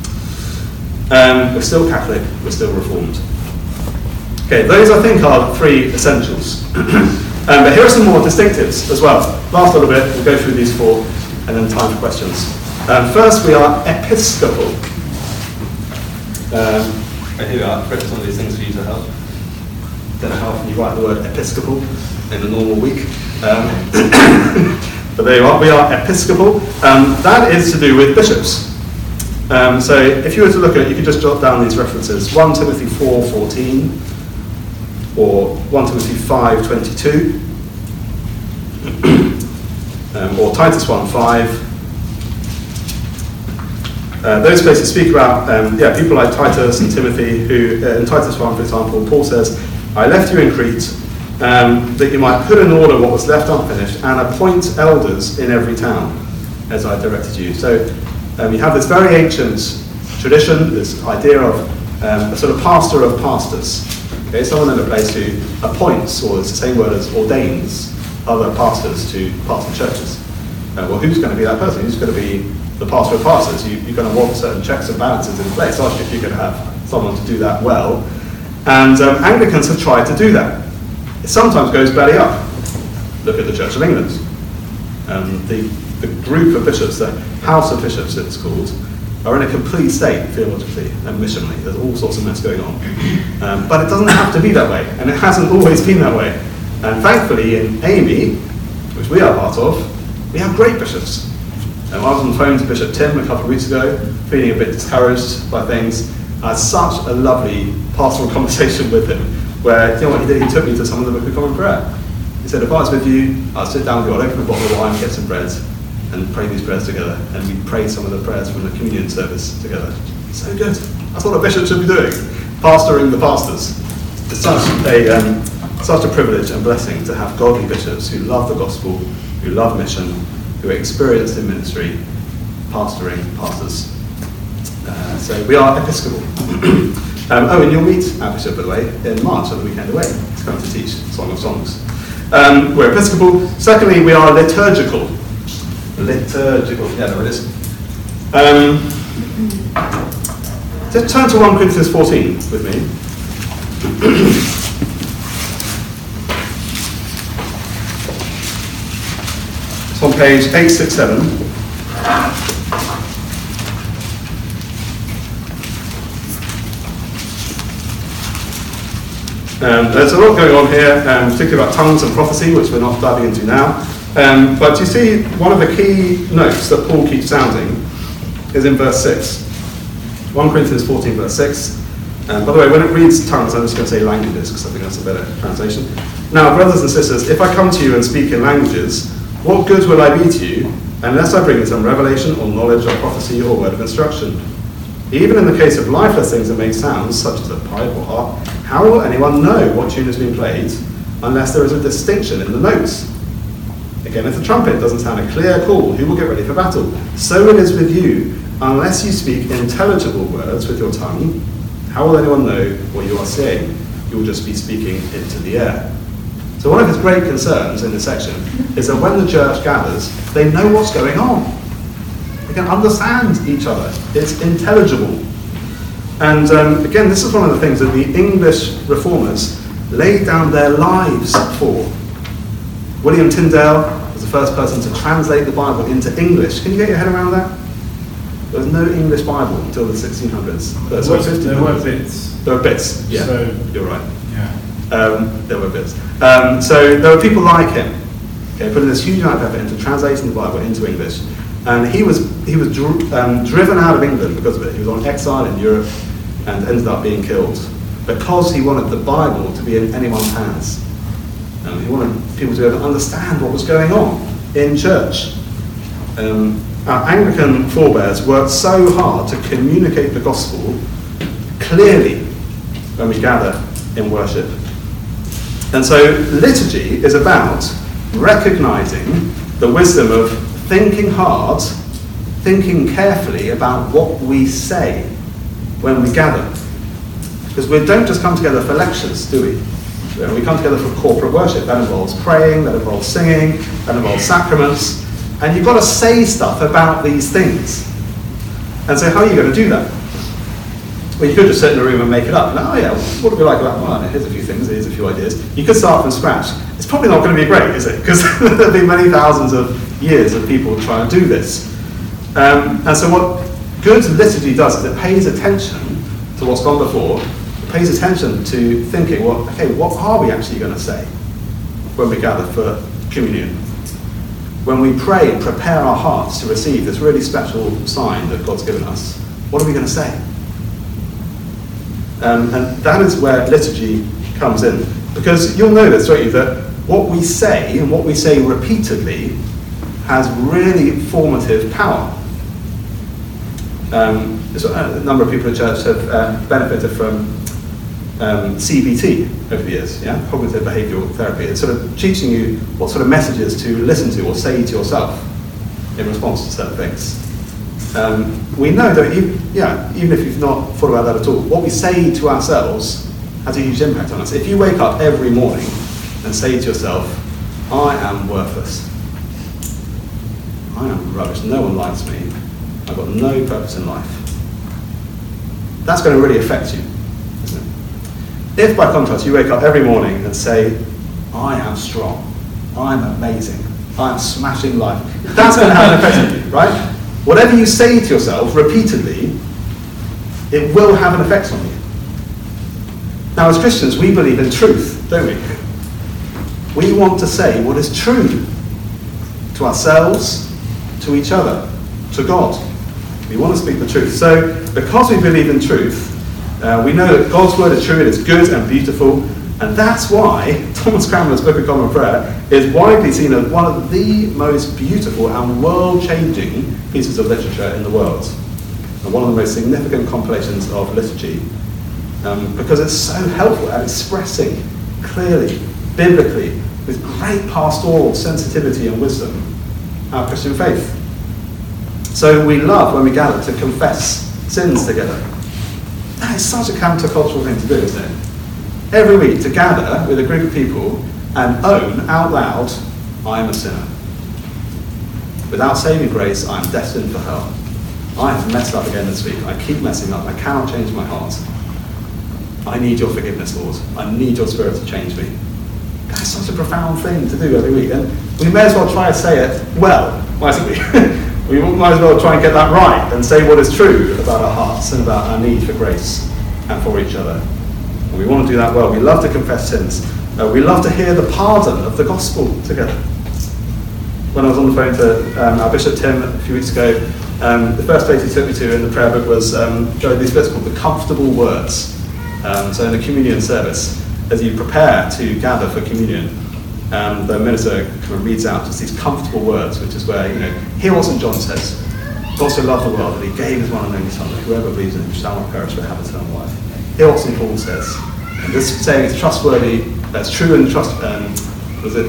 We're still Catholic, we're still Reformed. Okay, those I think are the 3 essentials. But here are some more distinctives as well. Last little bit, we'll go through these 4, and then time for questions. First, we are episcopal. Here we are, I've written some of these things for you to help. Don't know how often you write the word episcopal in a normal week. But there you are, we are episcopal. That is to do with bishops. So if you were to look at, you could just jot down these references, 1 Timothy 4:14 or 1 Timothy 5:22 or Titus 1:5. Those places speak about people like Titus and Timothy, who in Titus 1, for example, Paul says, I left you in Crete that you might put in order what was left unfinished and appoint elders in every town, as I directed you. So you have this very ancient tradition, this idea of a sort of pastor of pastors. Okay, someone in a place who appoints, or it's the same word as ordains, other pastors to pastor churches. Well, who's going to be that person? Who's going to be the pastor of pastors? You're going to want certain checks and balances in place, aren't you, if you're going to have someone to do that well. And Anglicans have tried to do that. It sometimes goes belly up. Look at the Church of England. The group of bishops, the House of Bishops it's called, are in a complete state theologically and missionally. There's all sorts of mess going on. But it doesn't have to be that way, and it hasn't always been that way. And thankfully in AME, which we are part of, we have great bishops. I was on the phone to Bishop Tim a couple of weeks ago, feeling a bit discouraged by things. I had such a lovely pastoral conversation with him, where, you know what he did? He took me to some of the Book of Common Prayer. He said, if I was with you, I'd sit down with you, I'd open a bottle of wine, get some bread, and pray these prayers together. And we prayed some of the prayers from the communion service together. So good. That's what a bishop should be doing, pastoring the pastors. It's such a privilege and blessing to have godly bishops who love the gospel, who love mission, who are experienced in ministry, pastoring pastors. So we are Episcopal. And you'll meet our bishop, by the way, in March on the weekend away. He's coming to teach Song of Songs. We're Episcopal. Secondly, we are liturgical. Liturgical, yeah, there it is. Just turn to 1 Corinthians 14 with me. It's on page 867. There's a lot going on here, particularly about tongues and prophecy, which we're not diving into now. But you see, one of the key notes that Paul keeps sounding is in verse 6. 1 Corinthians 14, verse 6. By the way, when it reads tongues, I'm just going to say languages, because I think that's a better translation. Now, brothers and sisters, if I come to you and speak in languages, what good will I be to you, unless I bring you some revelation or knowledge or prophecy or word of instruction? Even in the case of lifeless things that make sounds, such as a pipe or harp, how will anyone know what tune has been played unless there is a distinction in the notes? Again, if the trumpet doesn't sound a clear call, who will get ready for battle? So it is with you. Unless you speak intelligible words with your tongue, how will anyone know what you are saying? You will just be speaking into the air. So one of his great concerns in this section is that when the church gathers, they know what's going on. They can understand each other. It's intelligible. And again, this is one of the things that the English reformers laid down their lives for. William Tyndale was the first person to translate the Bible into English. Can you get your head around that? There was no English Bible until the 1600s. There were bits. There were bits, yeah. So, you're right. Yeah. There were bits. So there were people like him, okay, putting this huge amount of effort into translating the Bible into English. And he was driven out of England because of it. He was on exile in Europe and ended up being killed because he wanted the Bible to be in anyone's hands. He wanted people to be able to understand what was going on in church. Our Anglican forebears worked so hard to communicate the gospel clearly when we gather in worship. And so liturgy is about recognizing the wisdom of thinking hard, thinking carefully about what we say when we gather. Because we don't just come together for lectures, do we? We come together for corporate worship. That involves praying, that involves singing, that involves sacraments. And you've got to say stuff about these things. And so how are you going to do that? Well, you could just sit in a room and make it up. And, oh yeah, what do we like about that? Well, here's a few things, here's a few ideas. You could start from scratch. It's probably not going to be great, is it? Because there'll be many thousands of years of people trying to do this. And so what good liturgy does is it pays attention to what's gone before. It pays attention to thinking, well, okay, what are we actually going to say when we gather for communion? When we pray and prepare our hearts to receive this really special sign that God's given us, what are we going to say? And that is where liturgy comes in. Because you'll know this, won't you, that what we say, and what we say repeatedly, has really formative power. A number of people in church have benefited from CBT over the years, yeah? Cognitive behavioural therapy. It's sort of teaching you what sort of messages to listen to or say to yourself in response to certain things. We know that even if you've not thought about that at all, what we say to ourselves has a huge impact on us. If you wake up every morning and say to yourself, I am worthless, I am rubbish, no one likes me, I've got no purpose in life, that's going to really affect you, isn't it? If by contrast you wake up every morning and say, I am strong, I'm amazing, I'm smashing life, that's going to have an effect on you, right? Whatever you say to yourself repeatedly, it will have an effect on you. Now as Christians, we believe in truth, don't we? We want to say what is true to ourselves, to each other. to God. We want to speak the truth. So, because we believe in truth, we know that God's word is true, it is good and beautiful, and that's why Thomas Cranmer's Book of Common Prayer is widely seen as one of the most beautiful and world-changing pieces of literature in the world, and one of the most significant compilations of liturgy, because it's so helpful at expressing clearly, biblically, with great pastoral sensitivity and wisdom, our Christian faith. So we love when we gather to confess sins together. That is such a countercultural thing to do, isn't it? Every week to gather with a group of people and own out loud, I am a sinner. Without saving grace, I am destined for hell. I have messed up again this week. I keep messing up. I cannot change my heart. I need your forgiveness, Lord. I need your Spirit to change me. That's such a profound thing to do every week. And we may as well try to say it well, mightn't we? We might as well try and get that right and say what is true about our hearts and about our need for grace and for each other. And we want to do that well. We love to confess sins. We love to hear the pardon of the gospel together. When I was on the phone to our Bishop Tim a few weeks ago, the first place he took me to in the prayer book was these bits called the comfortable words. So in the communion service, as you prepare to gather for communion, the minister kind of reads out just these comfortable words, which is where, hear what St. John says. God so loved the world that he gave his one and only Son, that whoever believes in him shall not perish but have eternal life. Hear what St. Paul says. And this saying is trustworthy, that's true and trustworthy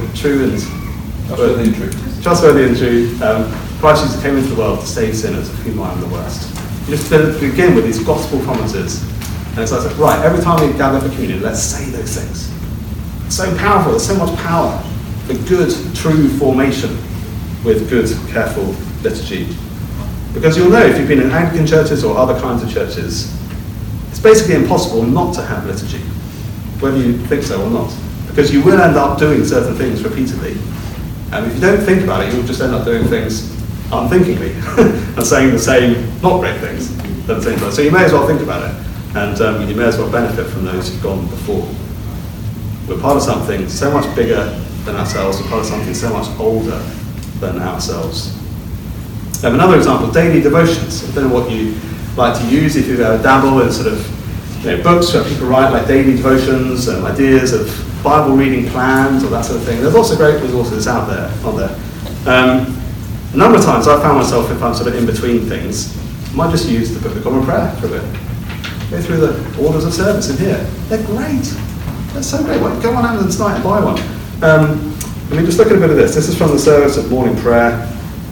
and true. Trustworthy and true. Christ Jesus came into the world to save sinners, of whom I am the worst. You just begin with these gospel promises. And it's like, right, every time we gather for communion, let's say those things. It's so powerful, there's so much power for good, true formation with good, careful liturgy. Because you'll know, if you've been in Anglican churches or other kinds of churches, it's basically impossible not to have liturgy, whether you think so or not. Because you will end up doing certain things repeatedly. And if you don't think about it, you'll just end up doing things unthinkingly and saying the same not great things at the same time. So you may as well think about it. And you may as well benefit from those who've gone before. We're part of something so much bigger than ourselves. We're part of something so much older than ourselves. Another example, daily devotions. I don't know what you like to use if you dabble in sort of books where people write like daily devotions and ideas of Bible reading plans or that sort of thing. There's also great resources out there, aren't there? A number of times I've found myself, if I'm sort of in between things, I might just use the Book of Common Prayer for a bit. Go through the orders of service in here. They're great. They're so great. Go on Amazon tonight and buy one. Just look at a bit of this. This is from the service of morning prayer.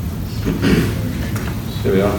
Here we are.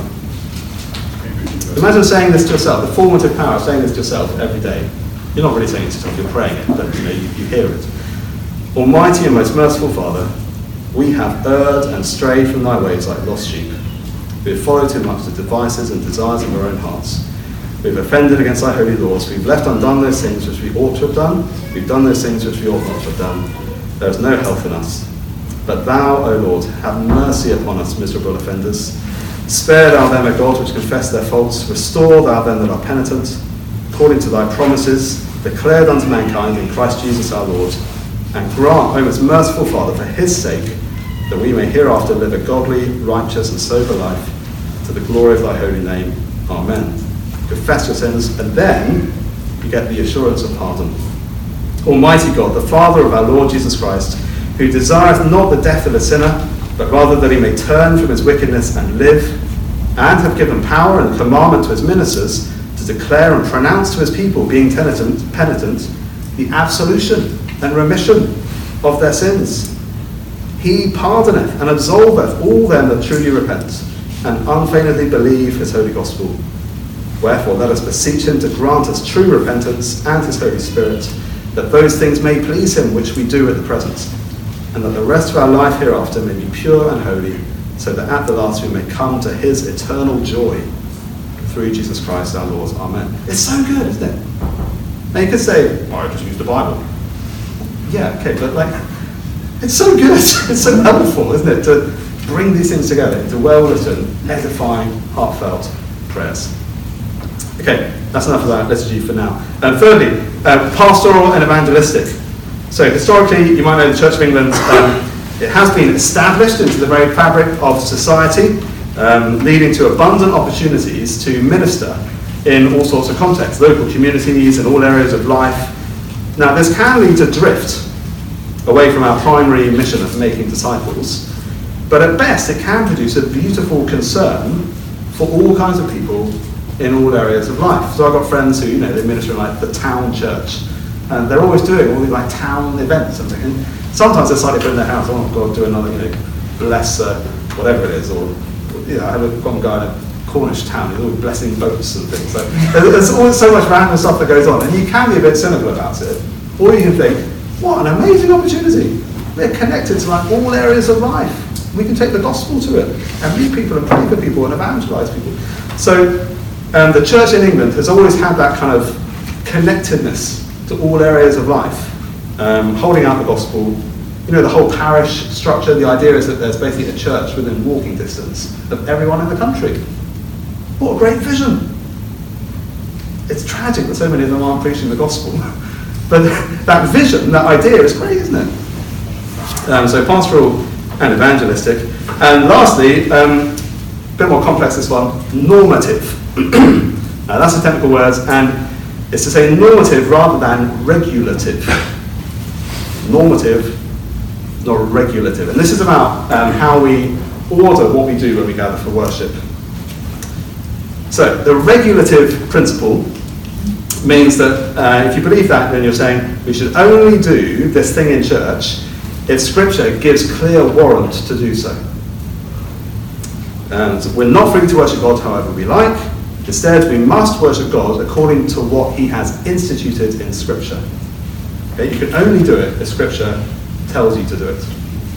Imagine saying this to yourself, the formative power of saying this to yourself every day. You're not really saying it to yourself, you're praying it, but you hear it. Almighty and most merciful Father, we have erred and strayed from thy ways like lost sheep. We have followed too much the devices and desires of our own hearts. We've offended against thy holy laws. We've left undone those things which we ought to have done. We've done those things which we ought not to have done. There is no health in us. But thou, O Lord, have mercy upon us, miserable offenders. Spare thou them, O God, which confess their faults. Restore thou them that are penitent, according to thy promises, declared unto mankind in Christ Jesus our Lord. And grant, O most merciful Father, for his sake, that we may hereafter live a godly, righteous, and sober life, to the glory of thy holy name. Amen. Confess your sins, and then you get the assurance of pardon. Almighty God, the Father of our Lord Jesus Christ, who desireth not the death of a sinner, but rather that he may turn from his wickedness and live, and have given power and commandment to his ministers to declare and pronounce to his people, being penitent, the absolution and remission of their sins. He pardoneth and absolveth all them that truly repent, and unfeignedly believe his holy gospel. Wherefore let us beseech him to grant us true repentance and his Holy Spirit, that those things may please him which we do at the present, and that the rest of our life hereafter may be pure and holy, so that at the last we may come to his eternal joy, through Jesus Christ our Lord. Amen. It's so good, isn't it? Now you could say, well, I just used the Bible. Yeah, okay, but it's so good, it's so helpful, isn't it, to bring these things together into well-written, edifying, heartfelt prayers. Okay, that's enough of that liturgy for now. Thirdly, pastoral and evangelistic. So historically, you might know the Church of England, it has been established into the very fabric of society leading to abundant opportunities to minister in all sorts of contexts, local communities and all areas of life. Now, this can lead to drift away from our primary mission of making disciples, but at best it can produce a beautiful concern for all kinds of people in all areas of life. So I've got friends who, they minister in like the town church, and they're always doing all these like town events and things. And sometimes they're slightly put in their house, oh God, do another, bless whatever it is, or I have one guy in a Cornish town, he's always blessing boats and things. So there's always so much random stuff that goes on, and you can be a bit cynical about it, or you can think, what an amazing opportunity. We're connected to like all areas of life. We can take the gospel to it and meet people and pray for people and evangelize people. So the church in England has always had that kind of connectedness to all areas of life, holding out the gospel. The whole parish structure, the idea is that there's basically a church within walking distance of everyone in the country. What a great vision. It's tragic that so many of them aren't preaching the gospel. But that vision, that idea is great, isn't it? So pastoral and evangelistic. And lastly, a bit more complex this one, normative. That's a technical word, and it's to say normative rather than regulative. Normative, not regulative. And this is about how we order what we do when we gather for worship. So the regulative principle means that if you believe that, then you're saying we should only do this thing in church if Scripture gives clear warrant to do so. And we're not free to worship God however we like. Instead, we must worship God according to what he has instituted in Scripture. Okay? You can only do it if Scripture tells you to do it.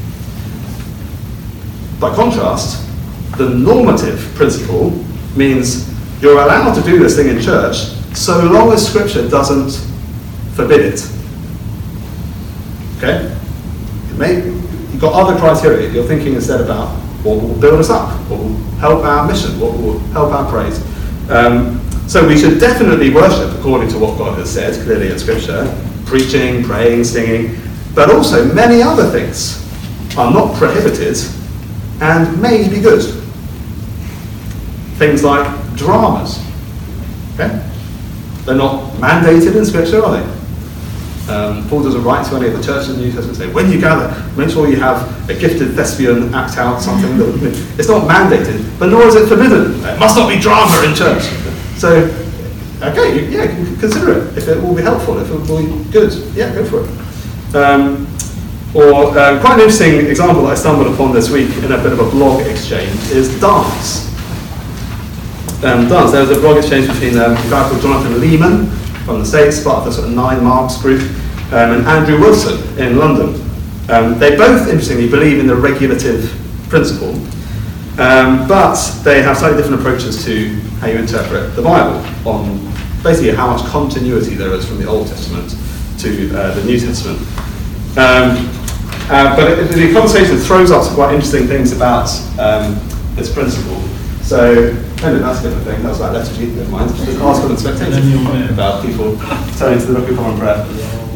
By contrast, the normative principle means you're allowed to do this thing in church so long as Scripture doesn't forbid it. Okay? You've got other criteria. You're thinking instead about what will build us up, what will help our mission, what will help our praise. So we should definitely worship according to what God has said, clearly in Scripture, preaching, praying, singing, but also many other things are not prohibited and may be good. Things like dramas. Okay? They're not mandated in Scripture, are they? Paul doesn't write to any of the churches in the New Testament saying, when you gather, make sure you have a gifted thespian act out something. It's not mandated, but nor is it forbidden. There must not be drama in church. So, okay, yeah, you can consider it. If it will be helpful, if it will be good, yeah, go for it. Quite an interesting example that I stumbled upon this week in a bit of a blog exchange is dance. Dance. There was a blog exchange between a guy called Jonathan Lehman from the States, part of the sort of 9 Marks group, and Andrew Wilson in London. They both, interestingly, believe in the regulative principle, but they have slightly different approaches to how you interpret the Bible, on basically how much continuity there is from the Old Testament to the New Testament. But the conversation throws up some quite interesting things about this principle. So, anyway, that's a different thing. That was about liturgy, never mind. Just article and spectator about people turning to the Book of Common Prayer.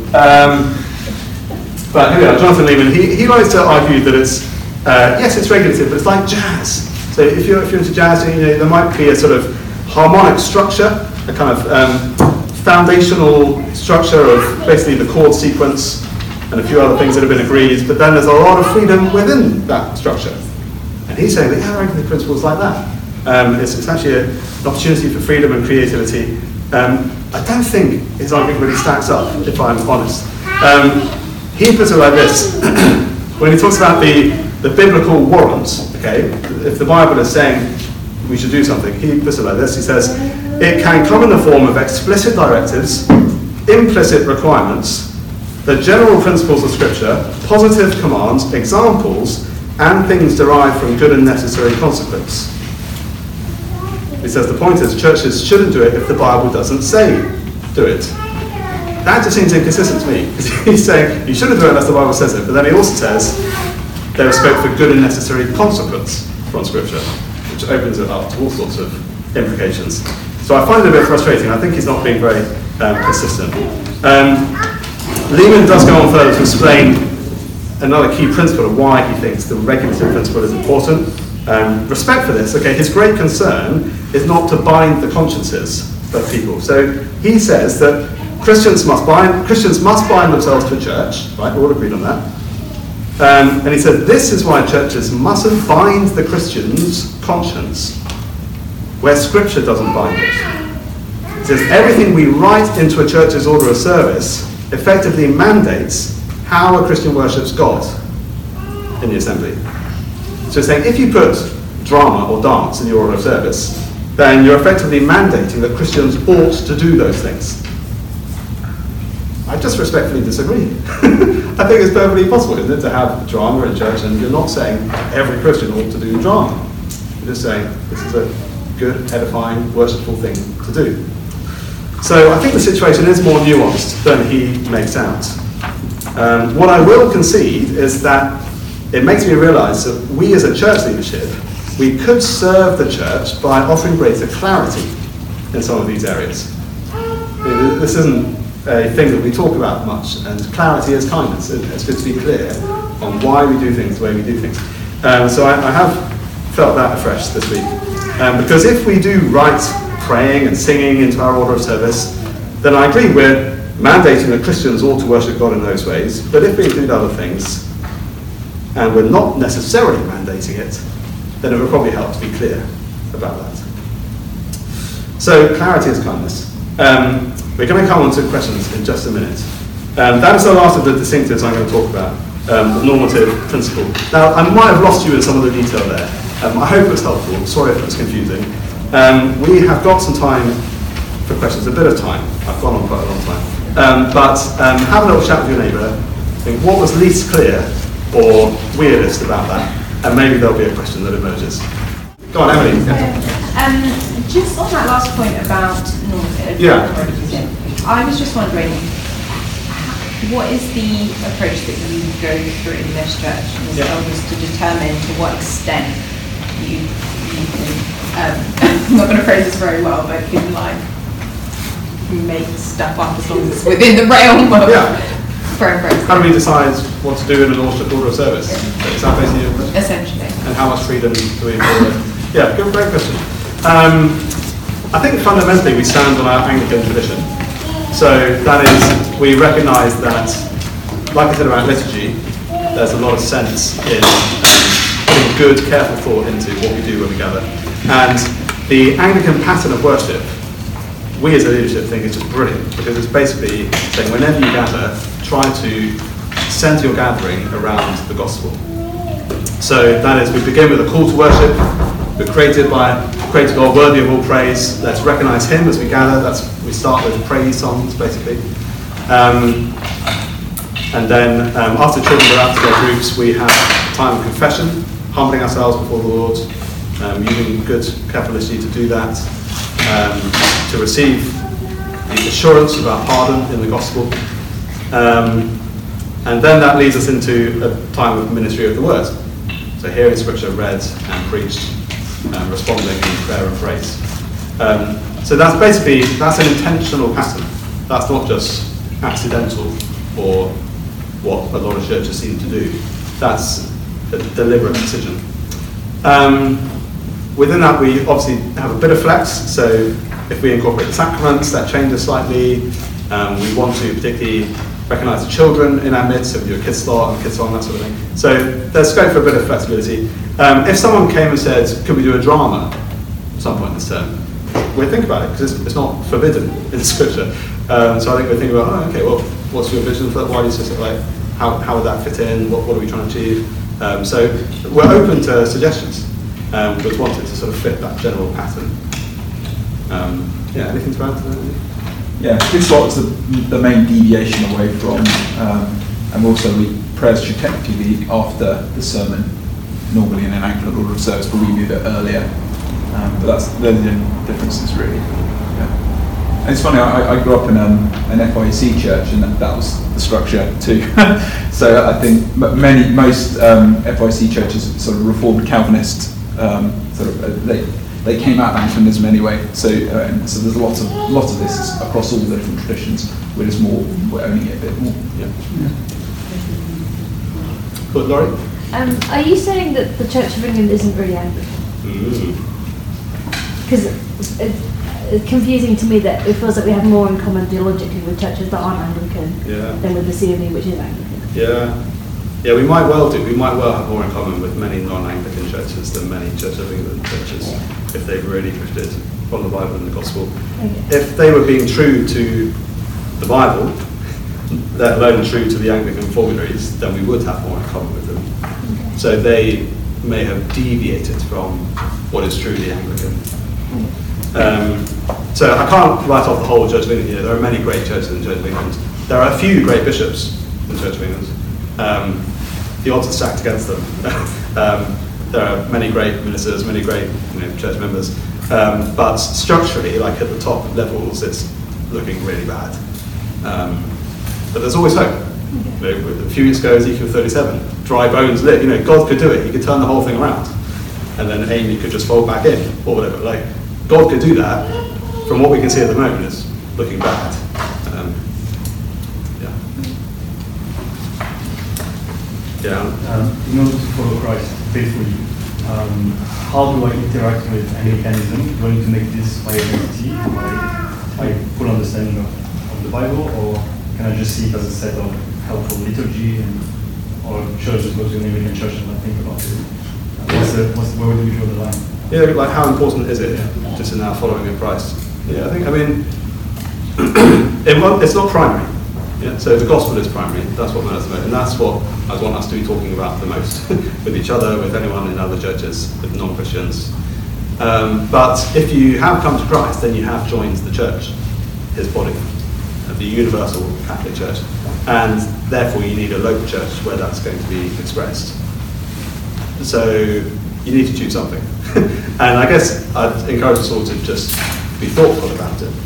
But here we are, Jonathan Lehman. He likes to argue that it's, yes, it's regulative, but it's like jazz. So if you're into jazz, there might be a sort of harmonic structure, a kind of foundational structure of basically the chord sequence and a few other things that have been agreed, but then there's a lot of freedom within that structure. And he's saying that, yeah, I reckon the principle's like that. It's actually an opportunity for freedom and creativity. I don't think his argument really stacks up, if I'm honest. He puts it like this. When he talks about the biblical warrant, okay, if the Bible is saying we should do something, he puts it like this. He says, it can come in the form of explicit directives, implicit requirements, the general principles of Scripture, positive commands, examples, and things derived from good and necessary consequence. He says the point is churches shouldn't do it if the Bible doesn't say do it. That just seems inconsistent to me, because he's saying you shouldn't do it unless the Bible says it, but then he also says there is scope for good and necessary consequence from Scripture, which opens it up to all sorts of implications. So I find it a bit frustrating. I think he's not being very consistent. Lehman does go on further to explain another key principle of why he thinks the regulative principle is important. respect for this, okay, his great concern is not to bind the consciences of people. So he says that Christians must bind themselves to a church, right? We're all agreed on that. And he said, this is why churches mustn't bind the Christian's conscience where Scripture doesn't bind it. He says, everything we write into a church's order of service effectively mandates how a Christian worships God in the assembly. So he's saying, if you put drama or dance in your order of service, then you're effectively mandating that Christians ought to do those things. I just respectfully disagree. I think it's perfectly possible, isn't it, to have drama in church, and you're not saying every Christian ought to do drama. You're just saying this is a good, edifying, worshipful thing to do. So I think the situation is more nuanced than he makes out. What I will concede is that it makes me realise that we as a church leadership, we could serve the church by offering greater clarity in some of these areas. This isn't a thing that we talk about much, and clarity is kindness. It's good to be clear on why we do things the way we do things. So I have felt that afresh this week. Because if we do write praying and singing into our order of service, then I agree we're mandating that Christians ought to worship God in those ways, but if we include other things, and we're not necessarily mandating it, then it would probably help to be clear about that. So clarity is kindness. We're going to come on to questions in just a minute. That is the last of the distinctives I'm going to talk about, the normative principle. Now, I might have lost you in some of the detail there. I hope it was helpful. Sorry if it was confusing. We have got some time for questions, a bit of time. I've gone on quite a long time. But have a little chat with your neighbour. Think what was least clear or weirdest about that, and maybe there'll be a question that emerges. Go on, Emily. Just on that last point about normative, I was just wondering, what is the approach that you go through in this church as elders to determine to what extent you can, I'm not going to phrase this very well, but can like make stuff up as long as it's within the realm of How do we decide what to do in an order of service? Is that basically your question? Essentially. And how much freedom do we afford? Yeah, good, great question. I think fundamentally we stand on our Anglican tradition. So that is, we recognise that, like I said about liturgy, there's a lot of sense in putting good, careful thought into what we do when we gather. And the Anglican pattern of worship, we as a leadership think is just brilliant, because it's basically saying whenever you gather, try to centre your gathering around the gospel. So that is, we begin with a call to worship. We're created God worthy of all praise. Let's recognise Him as we gather. We start with praise songs, basically. And then after children go out to their groups, we have time of confession, humbling ourselves before the Lord, using good careful liturgy to do that, to receive the assurance of our pardon in the gospel. And then that leads us into a time of ministry of the word. So hearing scripture read and preached, responding in prayer and praise. So that's an intentional pattern. That's not just accidental or what a lot of churches seem to do. That's a deliberate decision. Within that, we obviously have a bit of flex. So if we incorporate the sacraments, that changes slightly. We want to particularly recognise the children in our midst, so we do a kids slot and kids song, that sort of thing. So there's scope for a bit of flexibility. If someone came and said, could we do a drama at some point this term? We'd think about it, because it's not forbidden in Scripture. So I think we'd think about, okay, well, what's your vision for that? Why do you say like, how would that fit in? What are we trying to achieve? So we're open to suggestions, but wanted to sort of fit that general pattern. Anything to add to that? Yeah, this slot's the main deviation away from, and also prayers should technically be after the sermon, normally in an Anglican order of service, but we do that earlier. But they're the differences, really. Yeah. And it's funny, I grew up in an FIEC church, and that was the structure too. So I think most FIEC churches, sort of Reformed Calvinist, they came out of Anglicanism anyway. So there's a lot of this across all the different traditions. We're owning it a bit more. Yeah. Good, Laurie? Are you saying that the Church of England isn't really Anglican? Because it's confusing to me that it feels like we have more in common theologically with churches that aren't Anglican than with the CME, which is Anglican. Yeah, we might well do. We might well have more in common with many non-Anglican churches than many Church of England churches if they've really drifted from the Bible and the Gospel. Okay. If they were being true to the Bible, let alone true to the Anglican formularies, then we would have more in common with them. Okay. So they may have deviated from what is truly Anglican. So I can't write off the whole Church of England here. There are many great churches in the Church of England. There are a few great bishops in the Church of England. The odds are stacked against them. There are many great ministers, many great church members, but structurally, like at the top levels, it's looking really bad. But there's always hope. A few weeks ago, Ezekiel 37, dry bones live. God could do it. He could turn the whole thing around, and then Amy could just fold back in, or whatever. Like God could do that. From what we can see at the moment, it's looking bad. In order to follow Christ faithfully, how do I interact with Anglicanism? Do I need to make this my identity, my full understanding of the Bible, or can I just see it as a set of helpful liturgy or church that goes to an Anglican church and not think about it? Where do we draw the line? Yeah, like how important is it just in our following of Christ? Yeah, I mean, it's not primary. Yeah, so the gospel is primary. That's what matters the most, and that's what I want us to be talking about the most with each other, with anyone in other churches, with non-Christians. But if you have come to Christ, then you have joined the church, his body, the universal Catholic Church, and therefore you need a local church where that's going to be expressed. So you need to choose something. And I guess I'd encourage us all to just be thoughtful about it.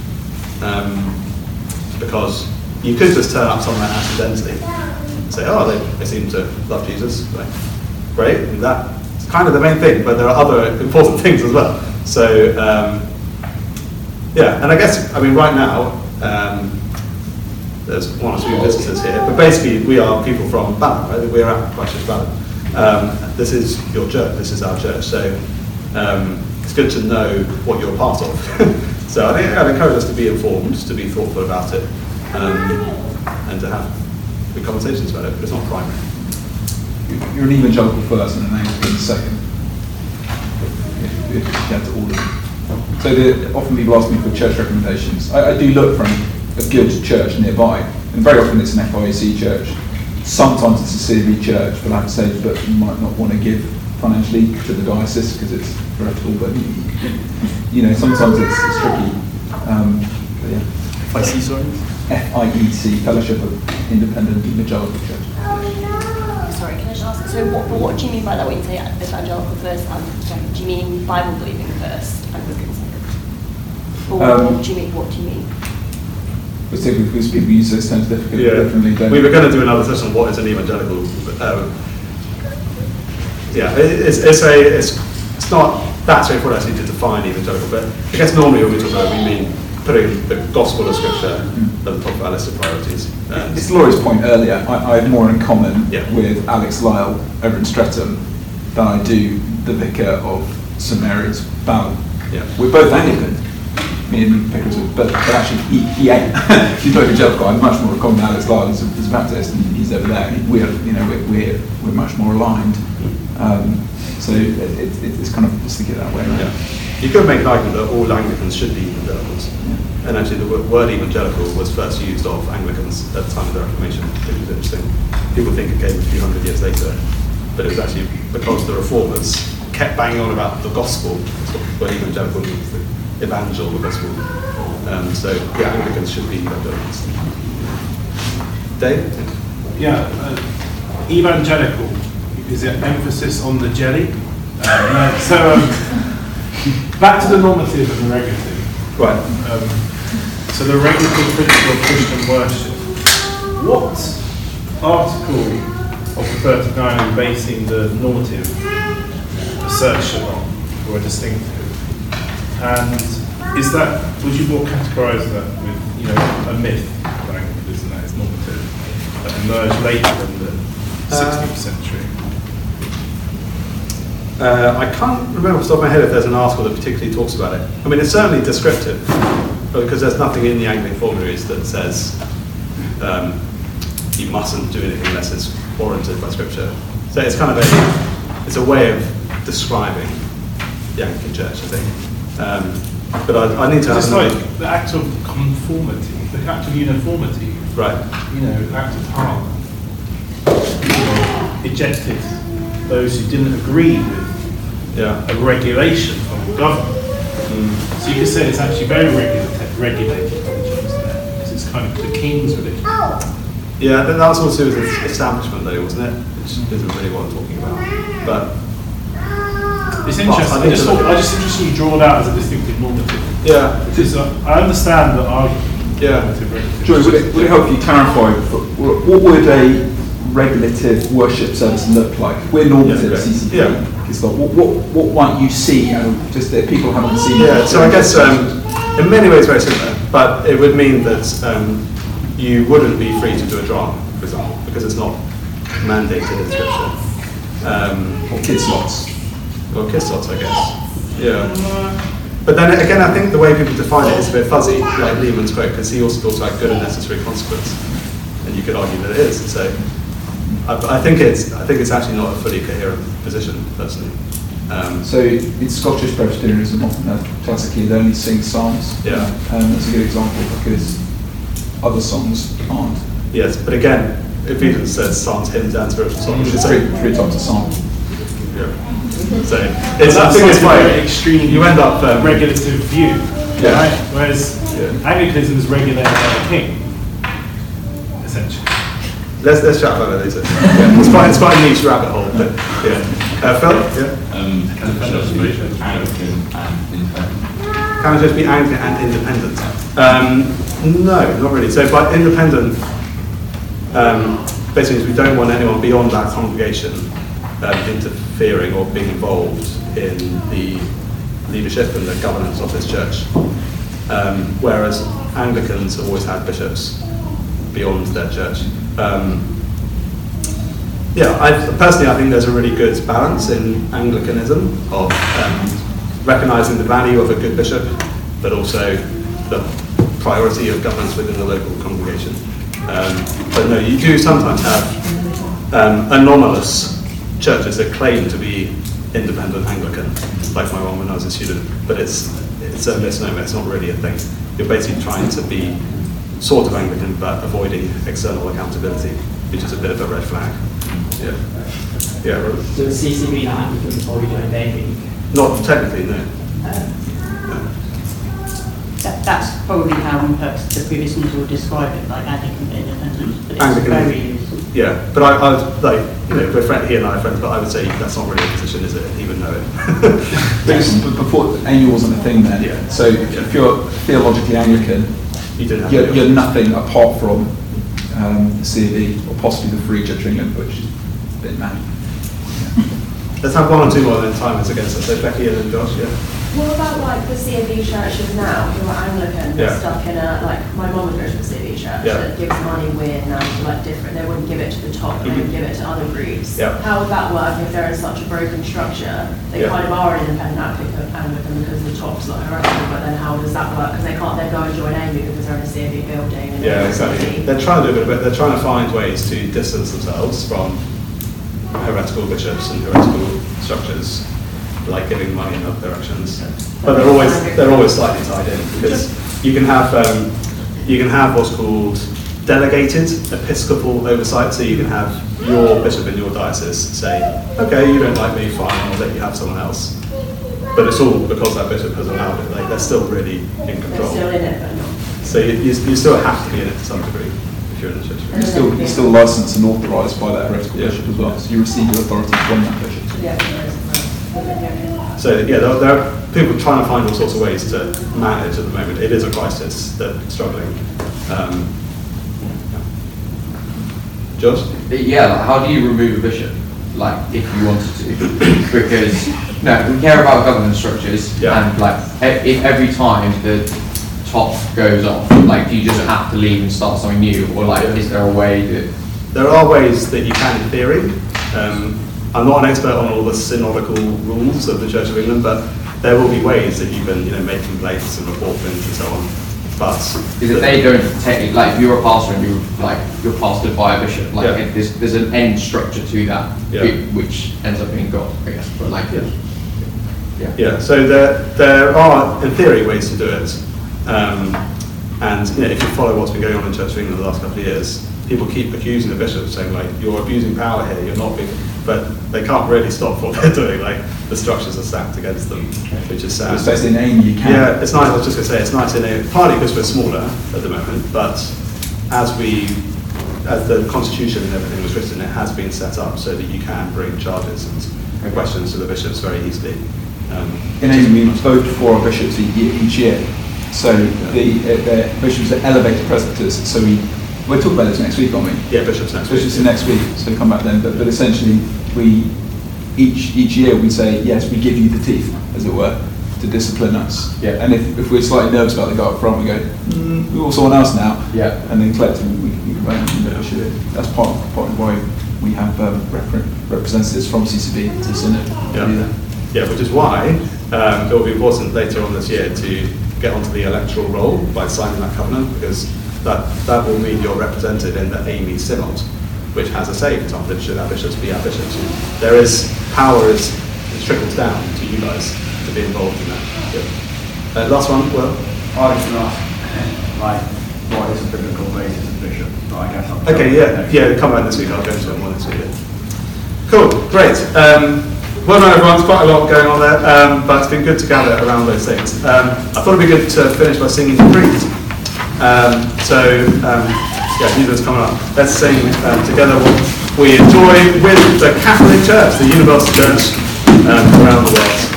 Because you could just turn up somewhere accidentally and say, oh, they seem to love Jesus. Like, great, and that's kind of the main thing, but there are other important things as well. So, yeah, and I guess, right now, there's one or two visitors here, but basically we are people from Balham, right? We're at Christchurch Balham. This is your church, this is our church, so it's good to know what you're a part of. So I think I'd encourage us to be informed, to be thoughtful about it, and to have good conversations about it, but it's not primary. You're an evangelical first and an Anglican second, if you get to all of them. So often people ask me for church recommendations. I do look for a good church nearby, and very often it's an FIAC church. Sometimes it's a CME church, but I have to say that you might not want to give financially to the diocese because it's reputable, but sometimes it's tricky. But yeah. FIC, sorry? FIEC, Fellowship of Independent Evangelical Church. Sorry, can I just ask, so what do you mean by that when you say evangelical first? Do you mean Bible believing first, Anglican second? Or what do you mean? Because people use those terms differently. We were going to do another session on what is an evangelical. It's not that straightforward actually to define evangelical, but I guess normally when we talk about it, we mean putting the gospel of scripture at the top of our list of priorities. It's Laurie's point earlier. I have more in common Yeah. with Alex Lyle over in Streatham than I do the vicar of St Mary's, Balham. Yeah. We're both Anglican. Me and vicars, but actually he ain't. He's not evangelical. I'm much more in common with Alex Lyle as a Baptist, and he's over there. We're much more aligned. So it's kind of just to get that way around. Yeah. You could make an argument that all Anglicans should be evangelicals. Yeah. And actually the word evangelical was first used of Anglicans at the time of the Reformation, which is interesting. People think it came a few hundred years later, but it was actually because the Reformers kept banging on about the gospel. That's what evangelical means, the evangel, the gospel. So yeah, Anglicans should be evangelicals. Dave? Yeah, evangelical, is it emphasis on the jelly? Back to the normative and the regulative. Right. So the regulative principle of Christian worship. What article of the 39 is basing the normative assertion on, or a distinctive? And is that, would you more categorise that with, a myth, that Anglicanism, that is normative, that emerged later than the 16th century? I can't remember off the top of my head if there's an article that particularly talks about it. I mean, it's certainly descriptive, because there's nothing in the Anglican formularies that says you mustn't do anything unless it's warranted by Scripture. So it's kind of it's a way of describing the Anglican Church, I think. But I need to have It's another... like the act of conformity, the act of uniformity. Right. You know, the act of Parliament. Ejected those who didn't agree with a regulation from the government. So you could say it's actually very regulated religions there, because it's kind of the king's religion. Yeah, then that's also with the establishment though, wasn't it? Which isn't really what I'm talking about. But it's interesting. I just interested you draw it out as a distinctive normative. Yeah. Because I understand that argument. Yeah. Joy, would it help you clarify what would a regulative worship service look like? We're normative at CCP. Yeah. It's like, what might you see? Just that people haven't seen. Yeah. So I guess in many ways very similar, but it would mean that you wouldn't be free to do a drama, for example, because it's not mandated in Scripture. Or kid slots. Or kiss slots, I guess. Yeah. But then again, I think the way people define it is a bit fuzzy, like Lehman's quote, because he also talks about good and necessary consequence, and you could argue that it is. So I think it's actually not a fully coherent position, personally. So in Scottish Presbyterianism, classically they only sing psalms. Yeah. That's a good example because other songs can't. Yes, but again, Ephesians says psalms, hymns, and spiritual songs. Which is three times a psalm. Yeah. So I think it's quite extreme. You end up regulative view, right? Whereas Anglicanism is regulated by the king, essentially. Let's chat about that later. It's quite a niche rabbit hole, but yeah. Phil? Yeah. Can the church be Anglican and independent? Can the church be Anglican and independent? No, not really. So by independent, basically means we don't want anyone beyond that congregation interfering or being involved in the leadership and the governance of this church. Whereas Anglicans have always had bishops beyond their church. Personally I think there's a really good balance in Anglicanism of recognising the value of a good bishop, but also the priority of governance within the local congregation. But no, you do sometimes have anomalous churches that claim to be independent Anglican, like my one when I was a student, but it's a misnomer, it's not really a thing. You're basically trying to be sort of Anglican, but avoiding external accountability, which is a bit of a red flag. Yeah. So is CCB not Anglican or are you ordaining? Not technically, no. That's probably how the previous ones will describe it, like Anglican independent, but it's Anglican, very loose. Yeah, but I he and I are friends, but I would say that's not really a position, is it? He would know it. But before, AU wasn't a thing then. Yeah. So if you're theologically Anglican, you're nothing apart from the CAD or possibly the Free Church of England, which is a bit mad. Let's have one or two more then time is against us. So Becky and then Josh, What about like the CAB churches now who are Anglican, stuck in a, like my mum would go to a CAB church that gives money weird now to like different, they wouldn't give it to the top, but they would give it to other groups. How would that work if they're in such a broken structure? They kind of are an independent Anglican because the top's not heretical, but then how does that work? Because they can't then go and join AU because they're in a CAB building. And exactly. They're trying to do it, they're trying to find ways to distance themselves from heretical bishops and heretical structures, like giving money in other directions, but they're always slightly tied in because you can have what's called delegated episcopal oversight. So you can have your bishop in your diocese say, okay, you don't like me, fine, I'll let you have someone else. But it's all because that bishop has allowed it. Like they're still really in control. They're still in it, but not. So you still have to be in it to some degree if you're in the church. You're still licensed and authorised by that heretical bishop as well. So you receive your authority from that bishop. So there are people trying to find all sorts of ways to manage at the moment. It is a crisis, they're struggling. Josh? Yeah, how do you remove a bishop? Like, if you wanted to? Because, we care about governance structures, and like, if every time the top goes off, like, do you just have to leave and start something new? Or like, is there a way that there are ways that you can, in theory. I'm not an expert on all the synodical rules of the Church of England, but there will be ways that you can, make complaints and report things and so on. But because they don't technically, like, if you're a pastor and you're pastored by a bishop, there's an end structure to that, which ends up being God, I guess. But so there are, in theory, ways to do it. And if you follow what's been going on in Church of England the last couple of years, people keep accusing the bishops, saying you're abusing power here, you're not being, but they can't really stop what they're doing. The structures are stacked against them, which is sad. Especially in AIM, you can. Yeah, it's nice. I was just going to say it's nice in AIM, partly because we're smaller at the moment, but as the constitution and everything was written, it has been set up so that you can bring charges and questions to the bishops very easily. In AIM, we vote for our bishops each year. So the bishops are elevated presbyters. So we'll talk about this next week, aren't we? Yeah, bishops next week. Bishops next week, so come back then. But essentially, each year we say, yes, we give you the teeth, as it were, to discipline us. Yeah. And if we're slightly nervous about the guy up front, we go, we want someone else now. Yeah. And then collectively we that's part of why we have representatives from CCB to Synod. Yeah, which is why it will be important later on this year to get onto the electoral roll by signing that covenant, because that will mean you're represented in the AME Synod, which has a say, for example, should our bishops be our bishops. There is power it trickles down to you guys to be involved in that. Last one, Will? I was going to ask, what is a biblical basis of bishop? I guess come back this week, I'll go into it more this week. Cool, great. Well done everyone, there's quite a lot going on there, but it's been good to gather around those things. I thought it'd be good to finish by singing the creed. Neither's coming up. Let's sing together what we enjoy with the Catholic Church, the Universal Church around the world.